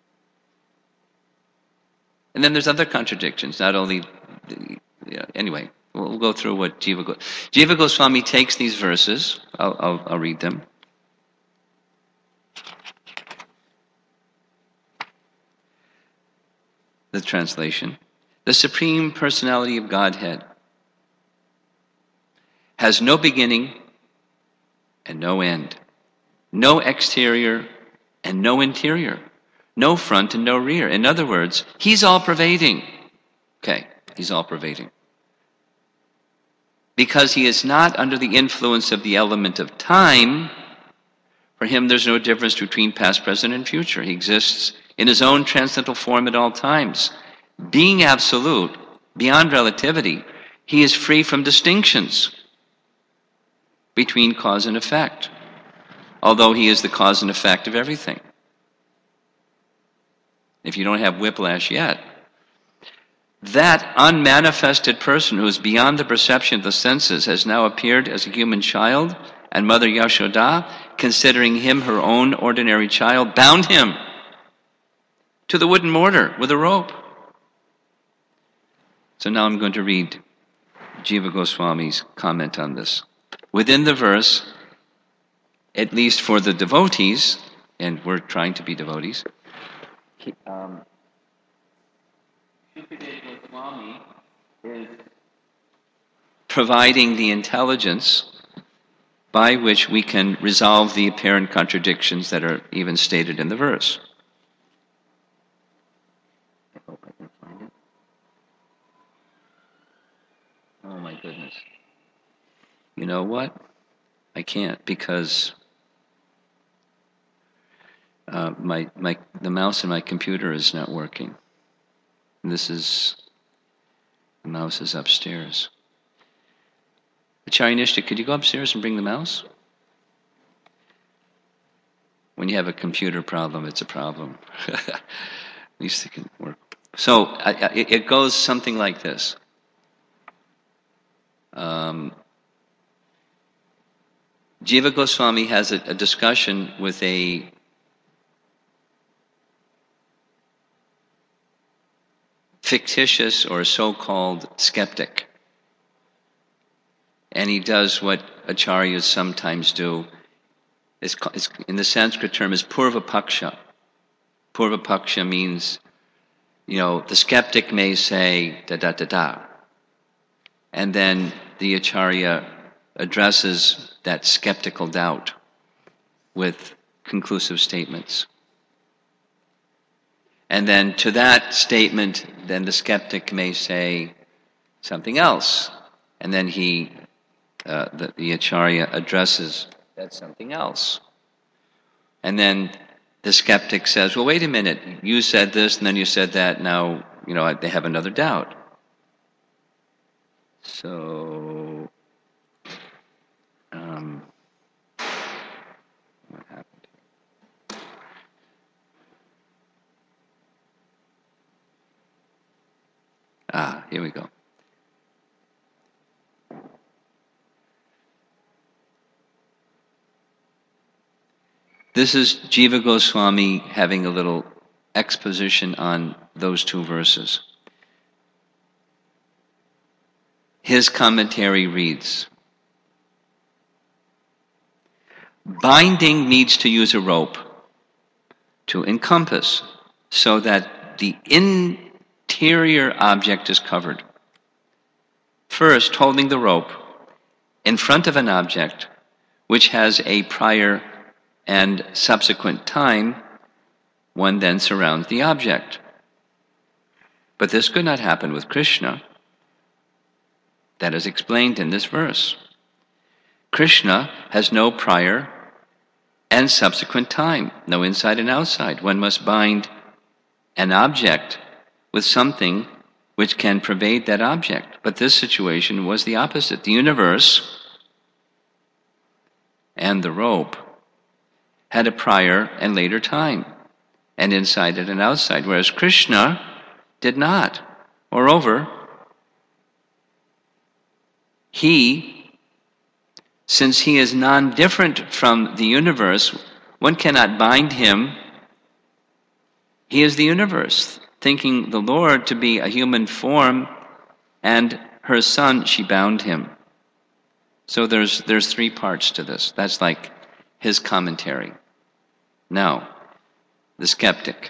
B: And then there's other contradictions, not only, anyway, we'll go through what Jiva Goswami takes these verses, I'll read them. The translation. The Supreme Personality of Godhead has no beginning and no end, no exterior and no interior, no front and no rear. In other words, he's all-pervading. Okay, he's all-pervading. Because he is not under the influence of the element of time, for him there's no difference between past, present, and future. He exists in his own transcendental form at all times. Being absolute, beyond relativity, he is free from distinctions between cause and effect, although he is the cause and effect of everything. If you don't have whiplash yet, that unmanifested person who is beyond the perception of the senses has now appeared as a human child, and Mother Yashoda, considering him her own ordinary child, bound him to the wooden mortar with a rope. So now I'm going to read Jiva Goswami's comment on this. Within the verse, at least for the devotees, and we're trying to be devotees, Shukadeva Goswami is providing the intelligence by which we can resolve the apparent contradictions that are even stated in the verse. I hope I can find it. Oh my goodness. You know what? I can't, because the mouse in my computer is not working. The mouse is upstairs. Acharya Nishta, could you go upstairs and bring the mouse? When you have a computer problem, it's a problem. At least it can work. So it goes something like this. Jiva Goswami has a discussion with a fictitious or so-called skeptic. And he does what acharyas sometimes do. It's in the Sanskrit term is purvapaksha. Purvapaksha means, the skeptic may say da-da-da-da. And then the acharya addresses that skeptical doubt with conclusive statements. And then to that statement, then the skeptic may say something else. And then the acharya addresses that something else. And then the skeptic says, well, wait a minute, you said this and then you said that, now, they have another doubt. So, what happened? Here we go. This is Jiva Goswami having a little exposition on those two verses. His commentary reads, binding needs to use a rope to encompass so that the interior object is covered. First, holding the rope in front of an object which has a prior and subsequent time, one then surrounds the object. But this could not happen with Krishna. That is explained in this verse. Krishna has no prior and subsequent time, no inside and outside. One must bind an object with something which can pervade that object. But this situation was the opposite. The universe and the rope had a prior and later time, and inside it and outside, whereas Krishna did not. Moreover, since he is non-different from the universe, one cannot bind him. He is the universe, thinking the Lord to be a human form, and her son, she bound him. So there's three parts to this. That's like his commentary. Now, the skeptic.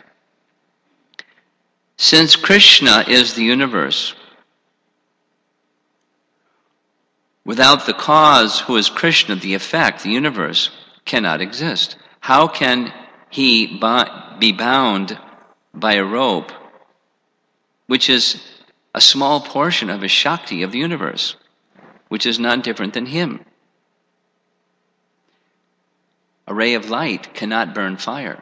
B: Since Krishna is the universe, Without the cause, who is Krishna, the effect, the universe, cannot exist. How can he be bound by a rope, which is a small portion of a Shakti of the universe, which is none different than him? A ray of light cannot burn fire.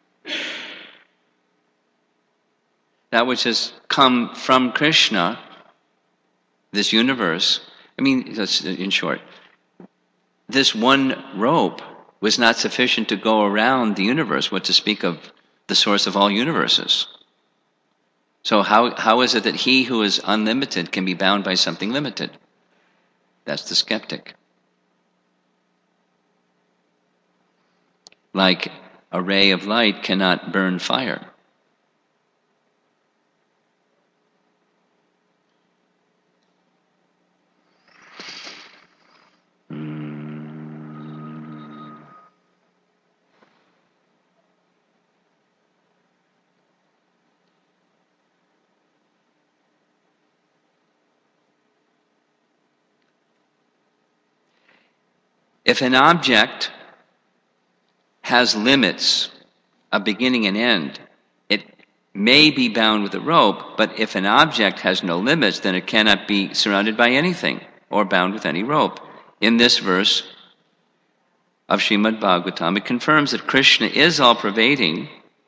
B: That which has come from Krishna, this universe, in short, this one rope was not sufficient to go around the universe, what to speak of the source of all universes. So how is it that he who is unlimited can be bound by something limited? That's the skeptic. Like a ray of light cannot burn fire. If an object has limits, a beginning and end, it may be bound with a rope, but if an object has no limits, then it cannot be surrounded by anything or bound with any rope. In this verse of Srimad Bhagavatam, it confirms that Krishna is all-pervading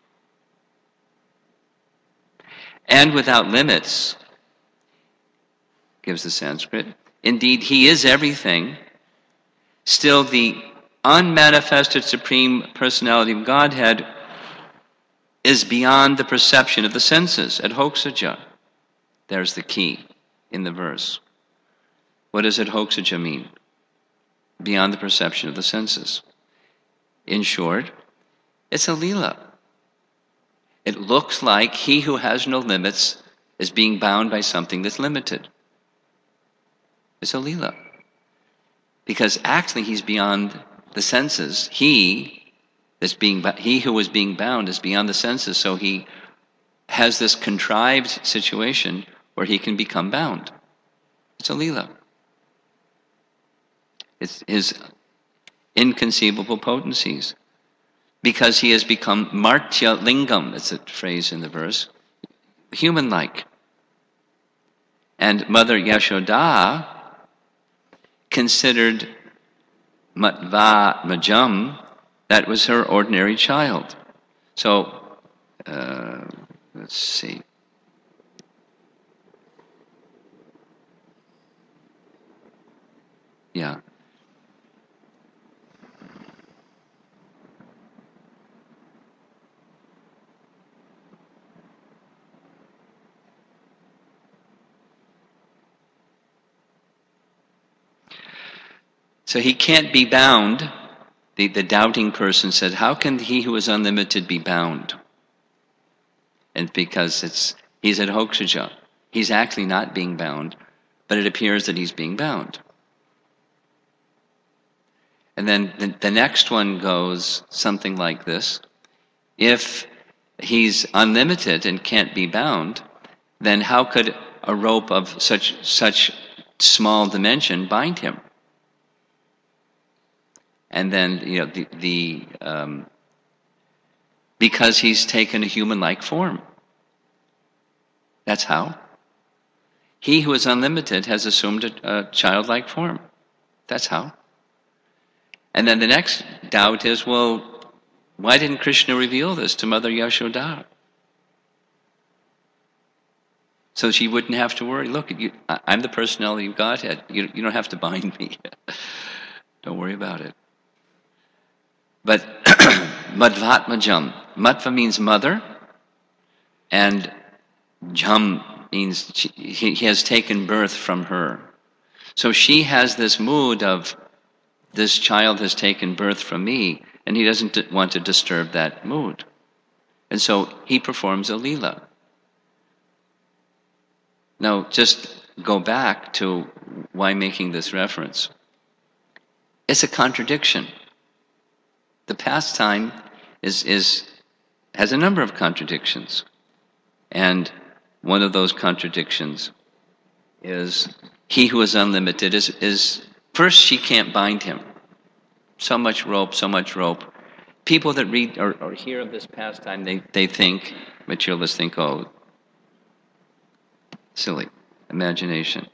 B: and without limits, gives the Sanskrit. Indeed, he is everything. Still, the unmanifested Supreme Personality of Godhead is beyond the perception of the senses, adhoksaja. There's the key in the verse. What does adhoksaja mean? Beyond the perception of the senses. In short, it's a lila. It looks like he who has no limits is being bound by something that's limited. It's a lila. Because actually he's beyond the senses. He who is being bound is beyond the senses, so he has this contrived situation where he can become bound. It's a lila. It's his inconceivable potencies. Because he has become martya lingam, that's a phrase in the verse, human-like. And Mother Yashoda considered Matva Majam, that was her ordinary child. So, let's see. Yeah. So he can't be bound. The doubting person said, how can he who is unlimited be bound? And because he's at adhoksaja. He's actually not being bound, but it appears that he's being bound. And then the next one goes something like this. If he's unlimited and can't be bound, then how could a rope of such small dimension bind him? And then, because he's taken a human-like form. That's how. He who is unlimited has assumed a childlike form. That's how. And then the next doubt is, well, why didn't Krishna reveal this to Mother Yashoda? So she wouldn't have to worry. Look, I'm the personality of Godhead. You don't have to bind me. Don't worry about it. But Madhvatmajam. Matva means mother, and Jam means he has taken birth from her. So she has this mood of, this child has taken birth from me, and he doesn't want to disturb that mood. And so he performs a lila. Now, just go back to why making this reference. It's a contradiction. The pastime has a number of contradictions. And one of those contradictions is he who is unlimited is First, she can't bind him. So much rope, so much rope. People that read or hear of this pastime, they think, materialists think, oh, silly, imagination.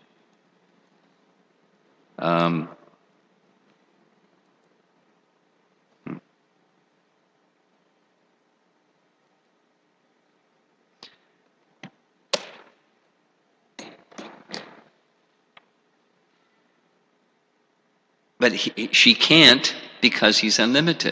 B: But she can't because he's unlimited.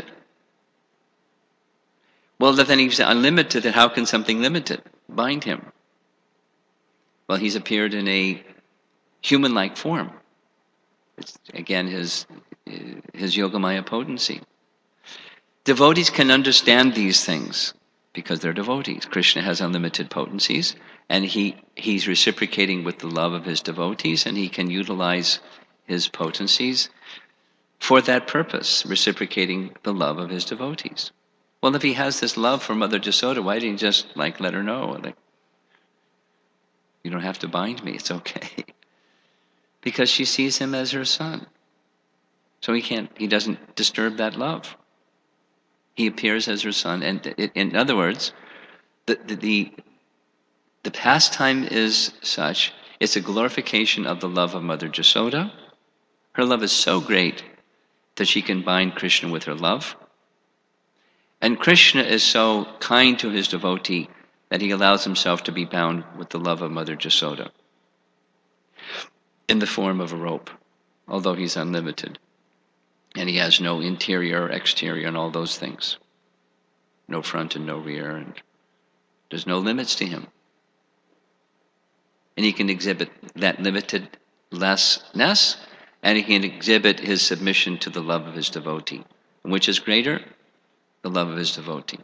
B: Well, if then he's unlimited, then how can something limited bind him? Well, he's appeared in a human-like form. It's, again, his Yogamaya potency. Devotees can understand these things because they're devotees. Krishna has unlimited potencies, and he's reciprocating with the love of his devotees, and he can utilize his potencies for that purpose, reciprocating the love of his devotees. Well, if he has this love for Mother Jasoda, why didn't he just let her know, you don't have to bind me, it's okay? Because she sees him as her son. So he doesn't disturb that love. He appears as her son, and in other words, the pastime is such, it's a glorification of the love of Mother Jasoda. Her love is so great that she can bind Krishna with her love. And Krishna is so kind to his devotee that he allows himself to be bound with the love of Mother Jasoda in the form of a rope, although he's unlimited. And he has no interior or exterior and all those things. No front and no rear, and there's no limits to him. And he can exhibit that limitlessness, and he can exhibit his submission to the love of his devotee. And which is greater? The love of his devotee.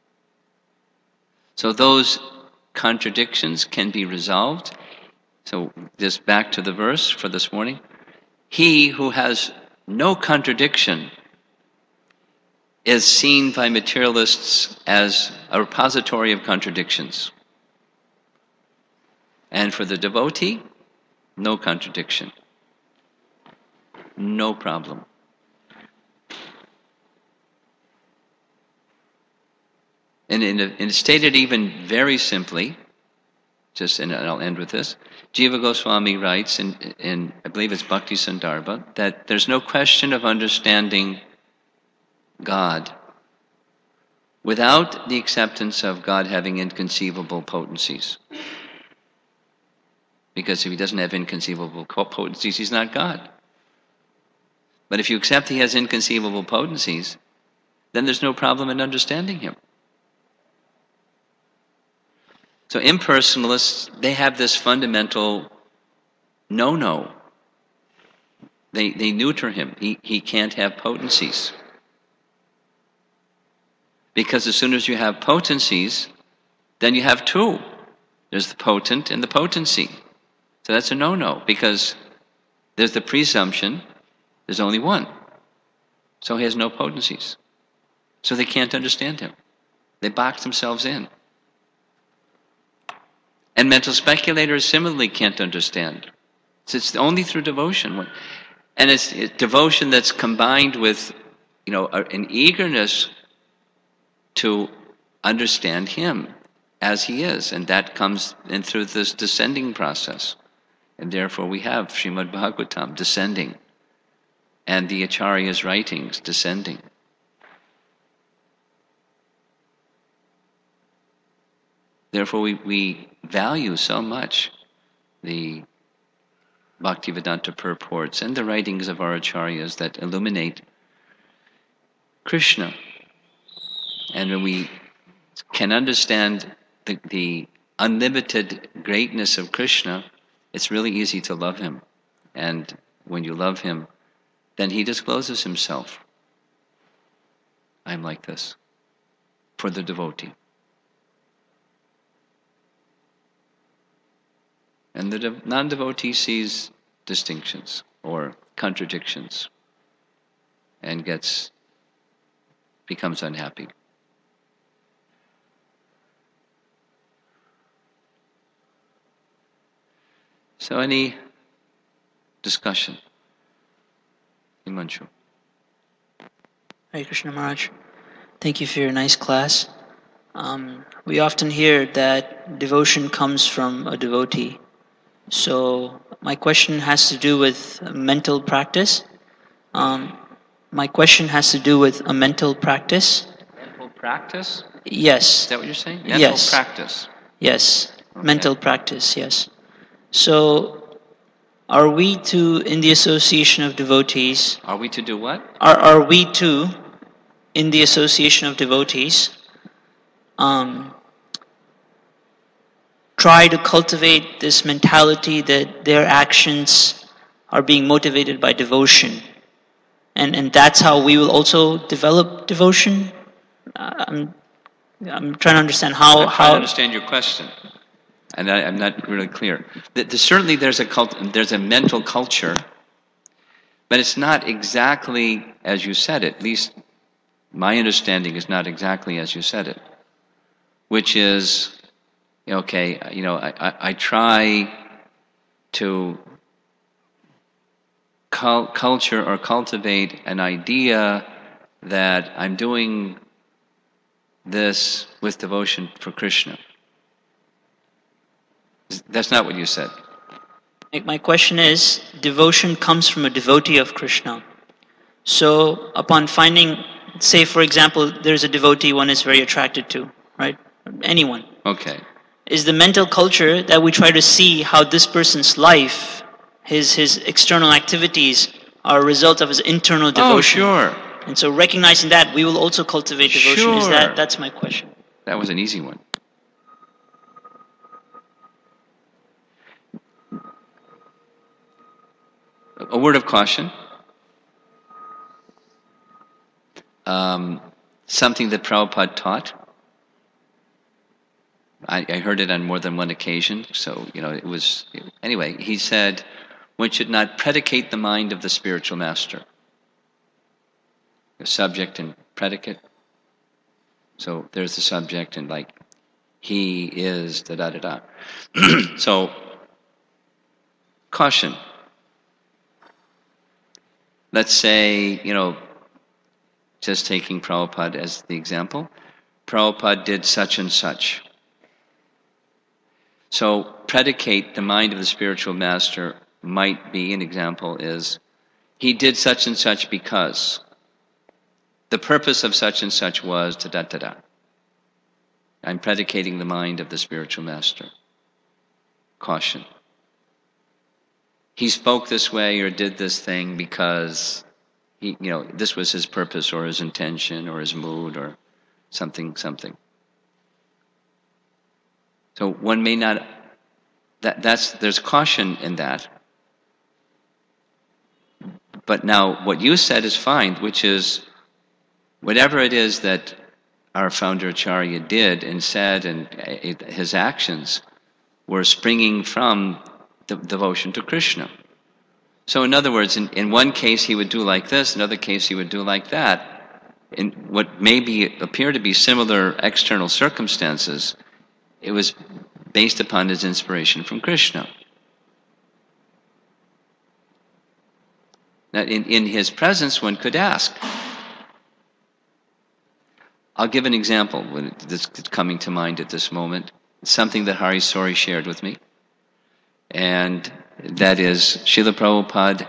B: So those contradictions can be resolved. So just back to the verse for this morning. He who has no contradiction is seen by materialists as a repository of contradictions. And for the devotee, no contradiction. No problem. And stated even very simply, and I'll end with this, Jiva Goswami writes in I believe it's Bhakti Sandarbha, that there's no question of understanding God without the acceptance of God having inconceivable potencies. Because if he doesn't have inconceivable potencies, he's not God. But if you accept he has inconceivable potencies, then there's no problem in understanding him. So impersonalists, they have this fundamental no-no. They neuter him. He can't have potencies. Because as soon as you have potencies, then you have two. There's the potent and the potency. So that's a no-no, because there's the presumption there's only one. So he has no potencies. So they can't understand him. They box themselves in. And mental speculators similarly can't understand. So it's only through devotion. And it's devotion that's combined with, an eagerness to understand him as he is. And that comes in through this descending process. And therefore we have Srimad Bhagavatam descending. And the Acharya's writings descending. Therefore, we value so much the Bhaktivedanta purports and the writings of our acharyas that illuminate Krishna. And when we can understand the unlimited greatness of Krishna, it's really easy to love him. And when you love him, then he discloses himself. I'm like this, for the devotee. And the non-devotee sees distinctions or contradictions and becomes unhappy. So any discussion? Himanshu.
C: Hare Krishna Maharaj. Thank you for your nice class. We often hear that devotion comes from a devotee. So my question has to do with mental practice. My question has to do with a mental practice.
B: Mental practice?
C: Yes.
B: Is that what you're saying? Mental
C: Yes.
B: practice.
C: Yes.
B: Okay.
C: Mental practice, yes. So are we to, in the association of devotees,
B: Are we to do what?
C: are we to, in the association of devotees, try to cultivate this mentality that their actions are being motivated by devotion, and that's how we will also develop devotion. I'm trying to understand how.
B: I'm trying to understand your question, and I'm not really clear. Certainly, there's a mental culture, but it's not exactly as you said it. At least my understanding is not exactly as you said it, which is, okay, I try to culture or cultivate an idea that I'm doing this with devotion for Krishna. That's not what you said.
C: My question is, devotion comes from a devotee of Krishna. So upon finding, say for example, there's a devotee one is very attracted to, right? Anyone.
B: Okay.
C: Is the mental culture that we try to see how this person's life, his external activities are a result of his internal devotion.
B: Oh, sure.
C: And so recognizing that, we will also cultivate devotion.
B: Sure.
C: That's my question.
B: That was an easy one. A word of caution. Something that Prabhupada taught. I heard it on more than one occasion, so it was anyway. He said, one should not predicate the mind of the spiritual master. The subject and predicate. So there's the subject, and like he is da da da da. So caution. Let's say, just taking Prabhupada as the example, Prabhupada did such and such. So predicate the mind of the spiritual master might be, an example is, he did such and such because the purpose of such and such was da da da da. I'm predicating the mind of the spiritual master. Caution. He spoke this way or did this thing because this was his purpose or his intention or his mood or something. So one may not. There's caution in that. But now what you said is fine, which is whatever it is that our founder Acharya did and said, and his actions were springing from the devotion to Krishna. So in other words, in one case he would do like this, in another case he would do like that. In what may appear to be similar external circumstances, it was based upon his inspiration from Krishna. Now in his presence one could ask. I'll give an example that's coming to mind at this moment. It's something that Hari Sori shared with me. And that is, Srila Prabhupada,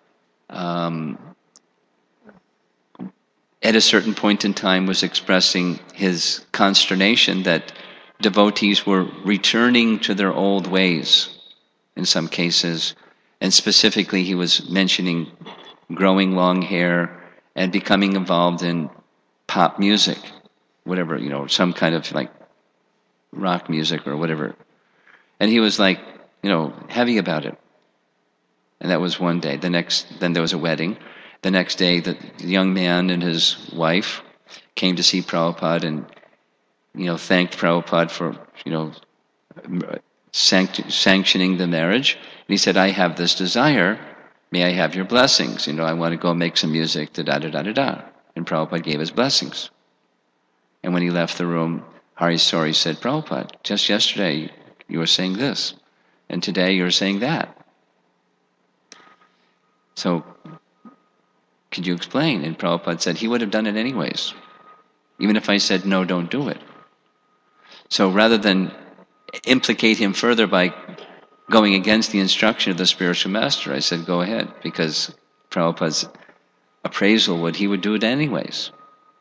B: at a certain point in time, was expressing his consternation that devotees were returning to their old ways in some cases. And specifically, he was mentioning growing long hair and becoming involved in pop music, whatever, some kind of like rock music or whatever. And he was like, heavy about it. And that was one day. Then there was a wedding. The next day, the young man and his wife came to see Prabhupada and, thanked Prabhupada for, sanctioning the marriage. And he said, I have this desire. May I have your blessings? I want to go make some music, da-da-da-da-da-da. And Prabhupada gave his blessings. And when he left the room, Hari Sori said, Prabhupada, just yesterday you were saying this, and today you're saying that. So could you explain? And Prabhupada said he would have done it anyways, even if I said, no, don't do it. So rather than implicate him further by going against the instruction of the spiritual master, I said, go ahead, because Prabhupada's appraisal he would do it anyways.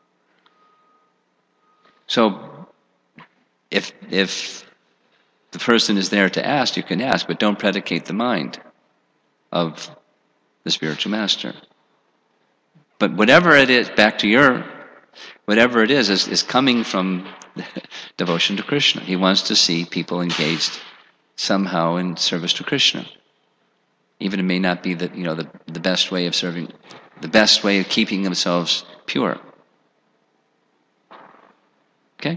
B: So if the person is there to ask, you can ask, but don't predicate the mind of the spiritual master. But whatever it is, back to whatever it is coming from devotion to Krishna. He wants to see people engaged somehow in service to Krishna. Even it may not be the best way of serving, the best way of keeping themselves pure. Okay?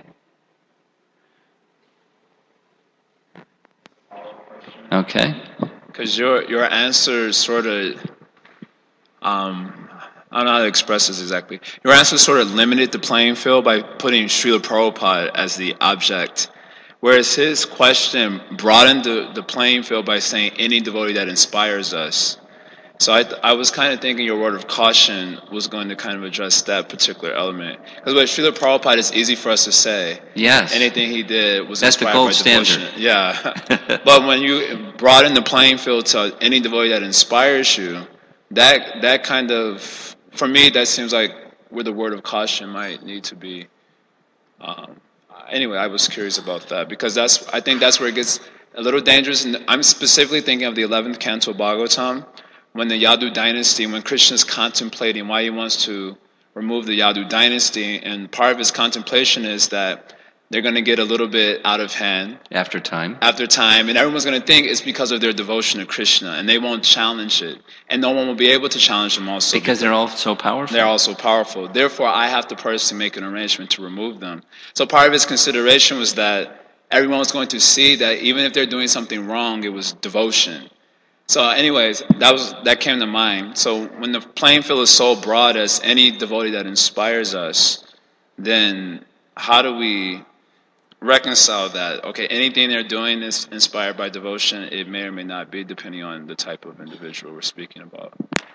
B: Okay.
D: Because your answer sort of, I don't know how to express this exactly. Your answer sort of limited the playing field by putting Srila Prabhupada as the object, whereas his question broadened the playing field by saying any devotee that inspires us. So I was kind of thinking your word of caution was going to kind of address that particular element. Because with Srila Prabhupada, it's easy for us to say.
B: Yes.
D: Anything he did was
B: That's
D: inspired
B: the gold
D: by devotion.
B: standard.
D: Yeah. But when you broaden the playing field to any devotee that inspires you, that kind of, for me, that seems like where the word of caution might need to be. Anyway, I was curious about that because I think that's where it gets a little dangerous. And I'm specifically thinking of the 11th canto of Bhagavatam, when the Yadu dynasty, when Krishna is contemplating why he wants to remove the Yadu dynasty, and part of his contemplation is that they're going to get a little bit out of hand
B: After time,
D: and everyone's going to think it's because of their devotion to Krishna, and they won't challenge it, and no one will be able to challenge them also
B: because they're all so powerful.
D: they're also powerful. Therefore, I have to personally make an arrangement to remove them. So part of his consideration was that everyone was going to see that even if they're doing something wrong, it was devotion. So anyways, that came to mind. So when the playing field is so broad as any devotee that inspires us, then how do we reconcile that? Okay, anything they're doing is inspired by devotion. It may or may not be, depending on the type of individual we're speaking about.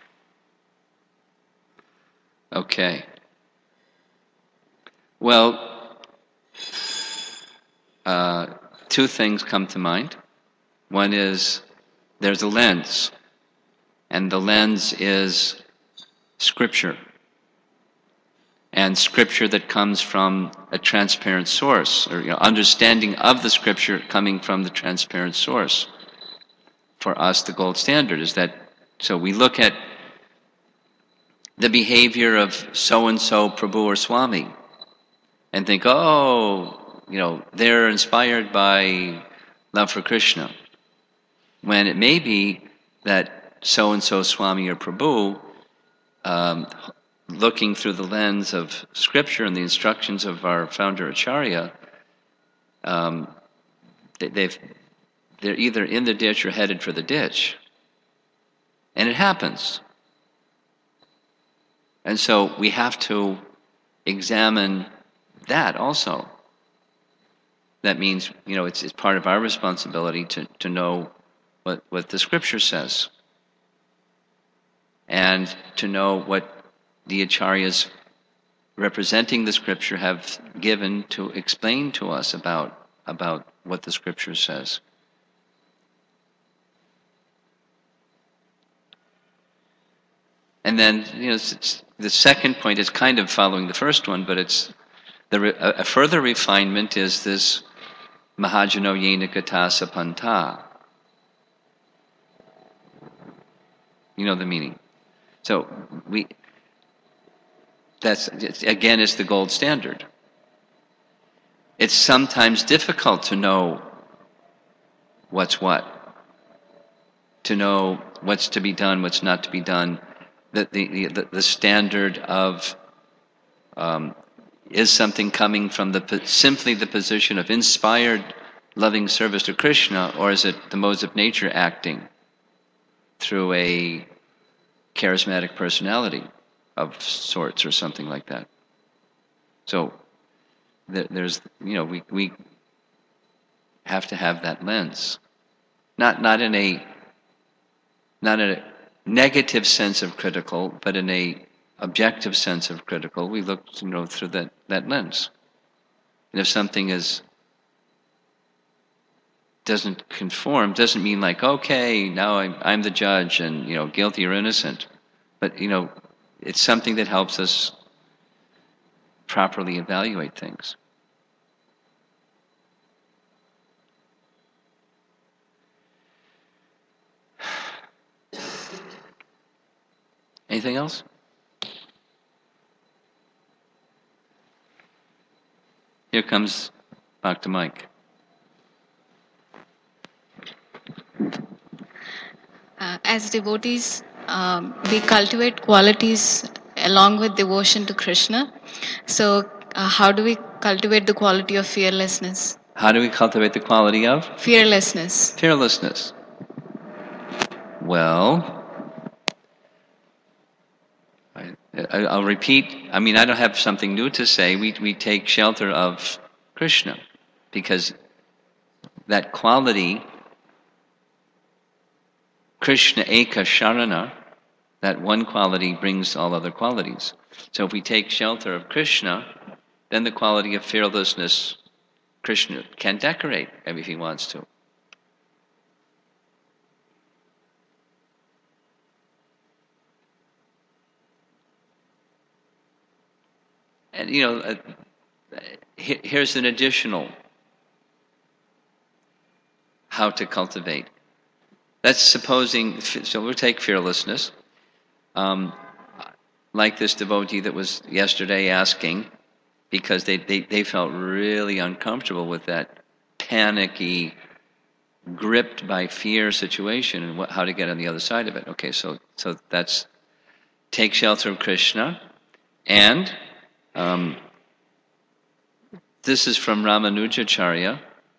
B: Okay. Well, two things come to mind. One is there's a lens, and the lens is Scripture. And Scripture that comes from a transparent source, or understanding of the Scripture coming from the transparent source. For us, the gold standard is that, so we look at the behavior of so-and-so Prabhu or Swami and think, they're inspired by love for Krishna. When it may be that so-and-so Swami or Prabhu, looking through the lens of Scripture and the instructions of our founder Acharya, they're either in the ditch or headed for the ditch. And it happens. And so we have to examine that also. That means, it's part of our responsibility to know what the Scripture says, and to know what the Acharyas representing the Scripture have given to explain to us about what the Scripture says. And then, the second point is kind of following the first one, but it's a further refinement is this Mahajano Yena Katasa Panta. You know the meaning. So it's the gold standard. It's sometimes difficult to know what's what, to know what's to be done, what's not to be done. The standard of is something coming from simply the position of inspired loving service to Krishna, or is it the modes of nature acting through a charismatic personality of sorts or something like that? So there's we have to have that lens, not in a negative sense of critical, but in a objective sense of critical, we look, through that lens. And if something doesn't conform, doesn't mean like, okay, now I'm the judge and guilty or innocent, but it's something that helps us properly evaluate things. Anything else? Here comes Dr. Mike.
E: As devotees, we cultivate qualities along with devotion to Krishna. So, how do we cultivate the quality of fearlessness?
B: How do we cultivate the quality of?
E: Fearlessness.
B: Fearlessness. Well, I'll repeat. I mean, I don't have something new to say. We take shelter of Krishna because that quality, Krishna Eka Sharana, that one quality brings all other qualities. So if we take shelter of Krishna, then the quality of fearlessness, Krishna can decorate if he wants to. And here's an additional how to cultivate. That's supposing, so we'll take fearlessness. Like this devotee that was yesterday asking, because they felt really uncomfortable with that panicky, gripped by fear situation and how to get on the other side of it. Okay, so that's take shelter of Krishna, and this is from Ramanujacharya,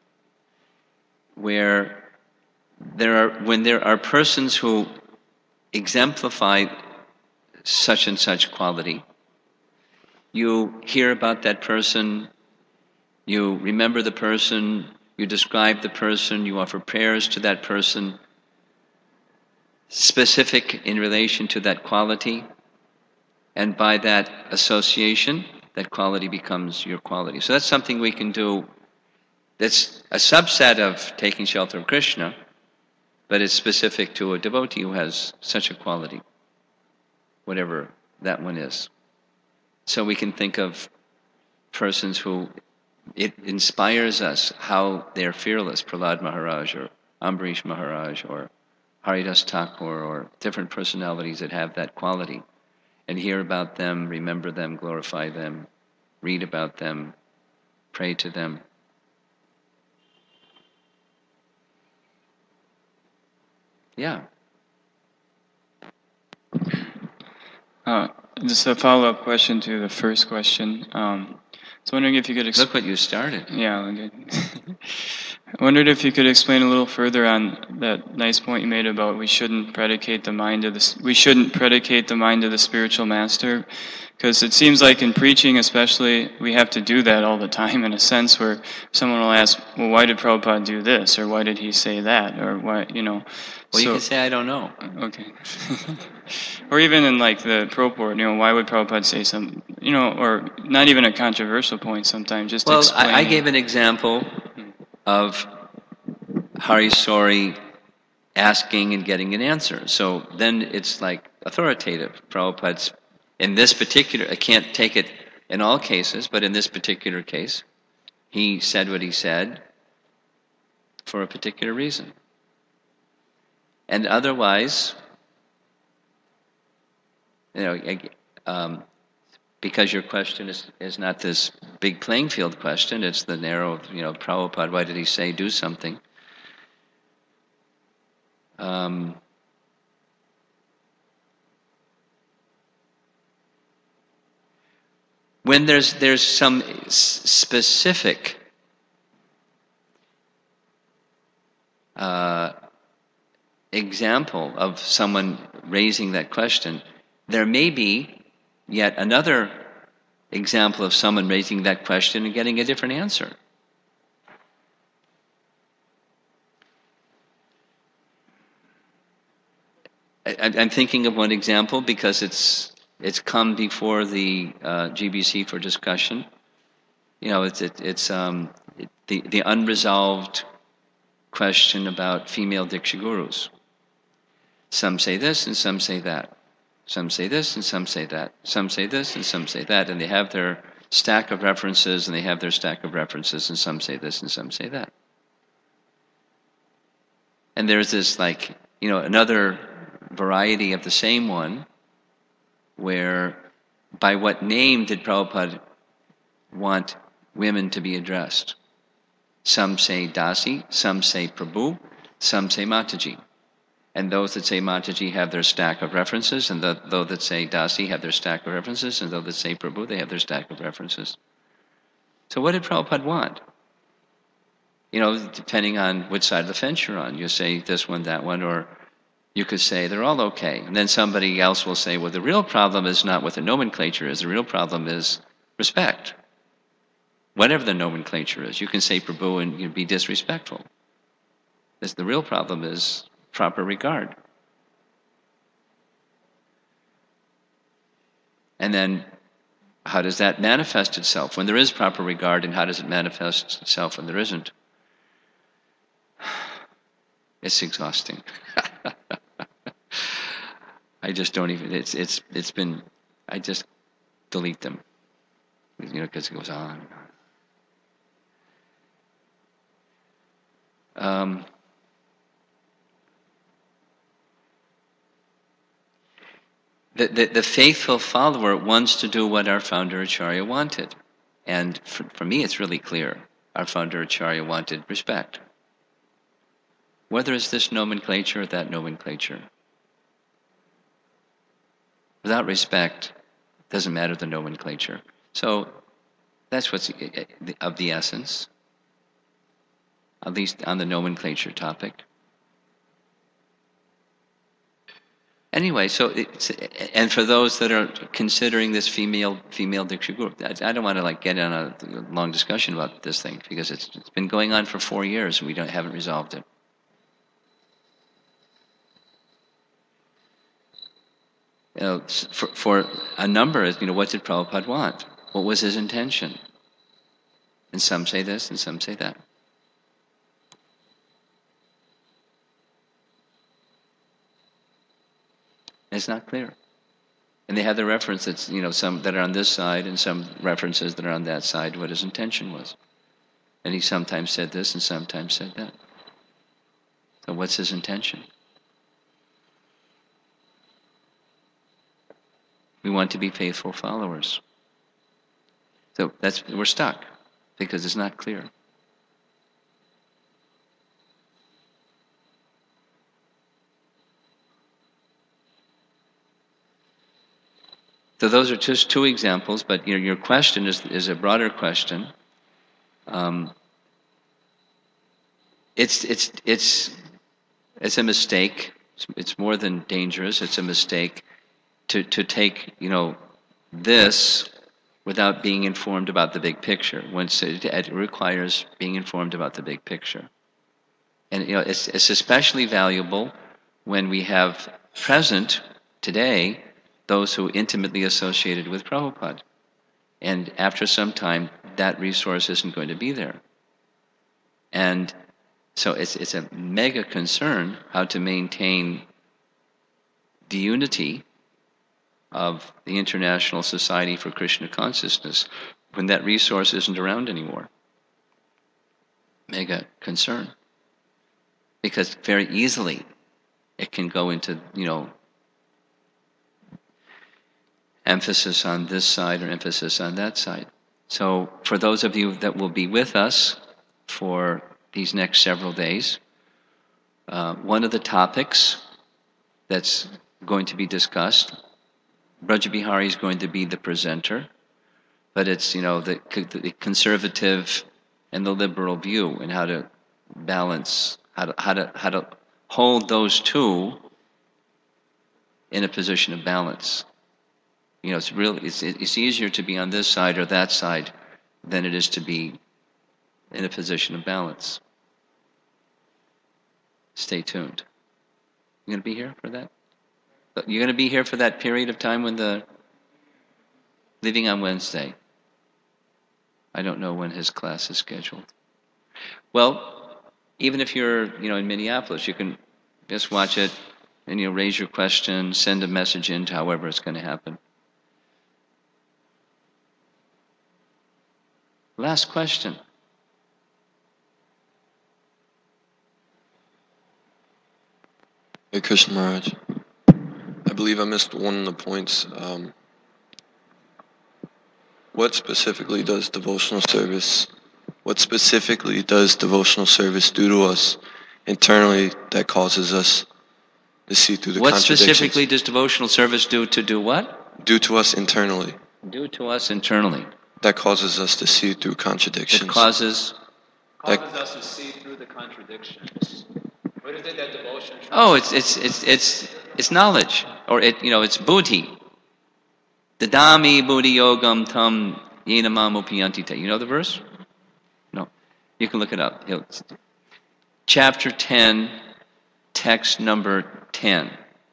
B: where when there are persons who exemplify such and such quality, you hear about that person, you remember the person, you describe the person, you offer prayers to that person, specific in relation to that quality, and by that association, that quality becomes your quality. So that's something we can do. That's a subset of taking shelter of Krishna, but it's specific to a devotee who has such a quality, whatever that one is. So we can think of persons who it inspires us how they're fearless, Prahlad Maharaj or Ambarish Maharaj or Haridas Thakur or different personalities that have that quality, and hear about them, remember them, glorify them, read about them, pray to them. Yeah.
F: Just a follow-up question to the first question. So wondering if you could
B: Look what you started.
F: Yeah, good. I wondered if you could explain a little further on that nice point you made about we shouldn't predicate the mind of the spiritual master, because it seems like in preaching, especially, we have to do that all the time. In a sense, where someone will ask, "Well, why did Prabhupada do this?" or "Why did he say that?" or "Why?"
B: Well, you can say, "I don't know."
F: Okay. Or even in like the purport, why would Prabhupada say something? Or not even a controversial point sometimes, just explaining.
B: I gave an example of Hari Sori asking and getting an answer. So then it's like authoritative. Prabhupada's, in this particular, I can't take it in all cases, but in this particular case, he said what he said for a particular reason. And otherwise, because your question is not this big playing field question, it's the narrow, Prabhupada, why did he say do something? When there's some specific example of someone raising that question, there may be yet another example of someone raising that question and getting a different answer. I'm thinking of one example because it's it's come before the GBC for discussion. It's the unresolved question about female Diksha gurus. Some say this and some say that. Some say this and some say that. Some say this and some say that. And they have their stack of references and they have their stack of references, and some say this and some say that. And there's this another variety of the same one, where by what name did Prabhupada want women to be addressed? Some say Dasi, some say Prabhu, some say Mataji. And those that say Mataji have their stack of references, and those that say Dasi have their stack of references, and those that say Prabhu, they have their stack of references. So what did Prabhupada want? Depending on which side of the fence you're on. You say this one, that one, or you could say they're all okay. And then somebody else will say, well, the real problem is not what the nomenclature is. The real problem is respect. Whatever the nomenclature is. You can say Prabhu and you'd be disrespectful. The real problem is proper regard. And then how does that manifest itself when there is proper regard, and how does it manifest itself when there isn't? It's exhausting. I just don't even, it's been, I just delete them, because it goes on and on. The faithful follower wants to do what our founder Acharya wanted. And for me, it's really clear. Our founder Acharya wanted respect. Whether it's this nomenclature or that nomenclature. Without respect, doesn't matter the nomenclature. So that's what's of the essence, at least on the nomenclature topic. Anyway, and for those that are considering this female Diksha group, I don't want to get on a long discussion about this thing, because it's been going on for 4 years and we haven't resolved it. For a number, what did Prabhupada want? What was his intention? And some say this and some say that. It's not clear. And they have the references, some that are on this side and some references that are on that side, what his intention was. And he sometimes said this and sometimes said that. So what's his intention? We want to be faithful followers. So we're stuck, because it's not clear. So those are just 2 examples, but your question is a broader question. It's a mistake. It's more than dangerous. It's a mistake to take this without being informed about the big picture. Once it requires being informed about the big picture, and it's especially valuable when we have present today those who intimately associated with Prabhupada. And after some time, that resource isn't going to be there. And so it's a mega concern how to maintain the unity of the International Society for Krishna Consciousness when that resource isn't around anymore. Mega concern. Because very easily it can go into, emphasis on this side or emphasis on that side. So for those of you that will be with us for these next several days, one of the topics that's going to be discussed, Brajabihari is going to be the presenter, but it's the conservative and the liberal view, and how to balance, how to hold those two in a position of balance. It's easier to be on this side or that side than it is to be in a position of balance. Stay tuned. You going to be here for that? You're going to be here for that period of time when the leaving on Wednesday. I don't know when his class is scheduled. Well, even if you're, in Minneapolis, you can just watch it and raise your question, send a message in to however it's going to happen. Last question.
G: Hey, Krishna Maharaj. I believe I missed one of the points. What specifically does devotional service do to us internally that causes us to see through the
B: What
G: contradictions?
B: specifically does devotional service do to do what?
G: Do to us internally.
B: Do to us internally.
G: That causes us to see through contradictions.
B: It causes
D: us to see through the contradictions. What do you think that devotion?
B: Oh, it's knowledge, or it's buddhi. Dadami buddhi yogam tam yenamam upiyantite. You know the verse? No. You can look it up. Chapter 10, text number 10.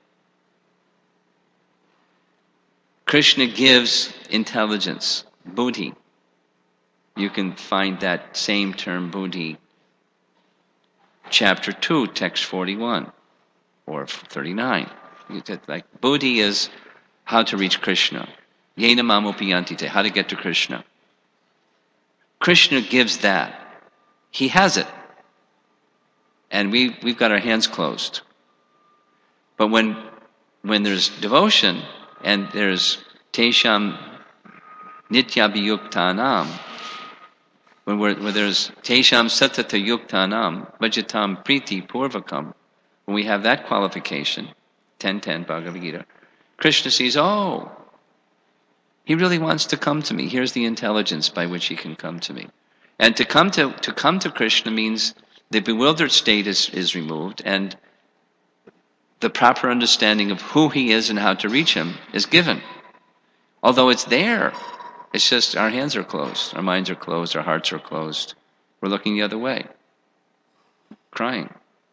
B: Krishna gives intelligence, buddhi. You can find that same term, buddhi, chapter 2, text 41 or 39. Like buddhi is how to reach Krishna. Yena mamupiyantite, how to get to Krishna. Krishna gives that. He has it. And we've got our hands closed. But when there's devotion and there's tesham nityabhiyuktanam, when there's tesham satata yuktanam vajatam priti purvakam, when we have that qualification, 10:10 Bhagavad Gita, Krishna sees, oh, he really wants to come to me. Here's the intelligence by which he can come to me. And to come to Krishna means the bewildered state is removed, and the proper understanding of who he is and how to reach him is given. Although it's there, it's just our hands are closed, our minds are closed, our hearts are closed. We're looking the other way, crying.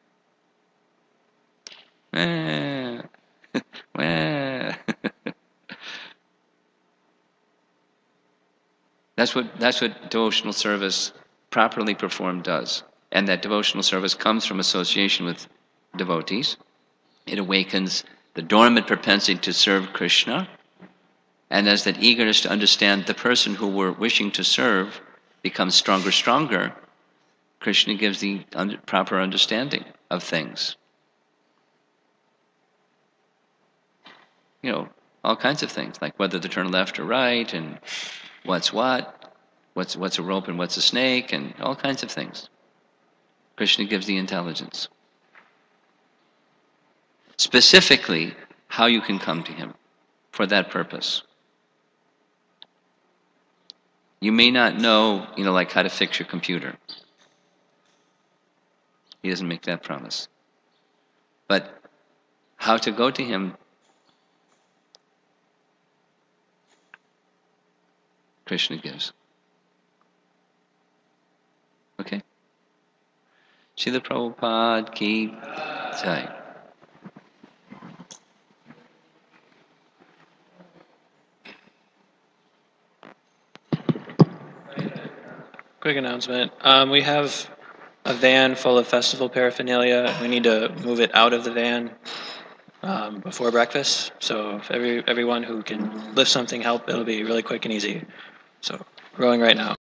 B: That's what devotional service properly performed does. And that devotional service comes from association with devotees. It awakens the dormant propensity to serve Krishna. And as that eagerness to understand the person who we're wishing to serve becomes stronger, Krishna gives the proper understanding of things. All kinds of things, like whether to turn left or right, and what's a rope and what's a snake, and all kinds of things. Krishna gives the intelligence. Specifically, how you can come to him for that purpose. You may not know, like how to fix your computer. He doesn't make that promise. But how to go to him, Krishna gives. Okay? Srila Prabhupada ki jai.
H: Quick announcement. We have a van full of festival paraphernalia. We need to move it out of the van before breakfast. So if everyone who can lift something help, it'll be really quick and easy. So we're going right now.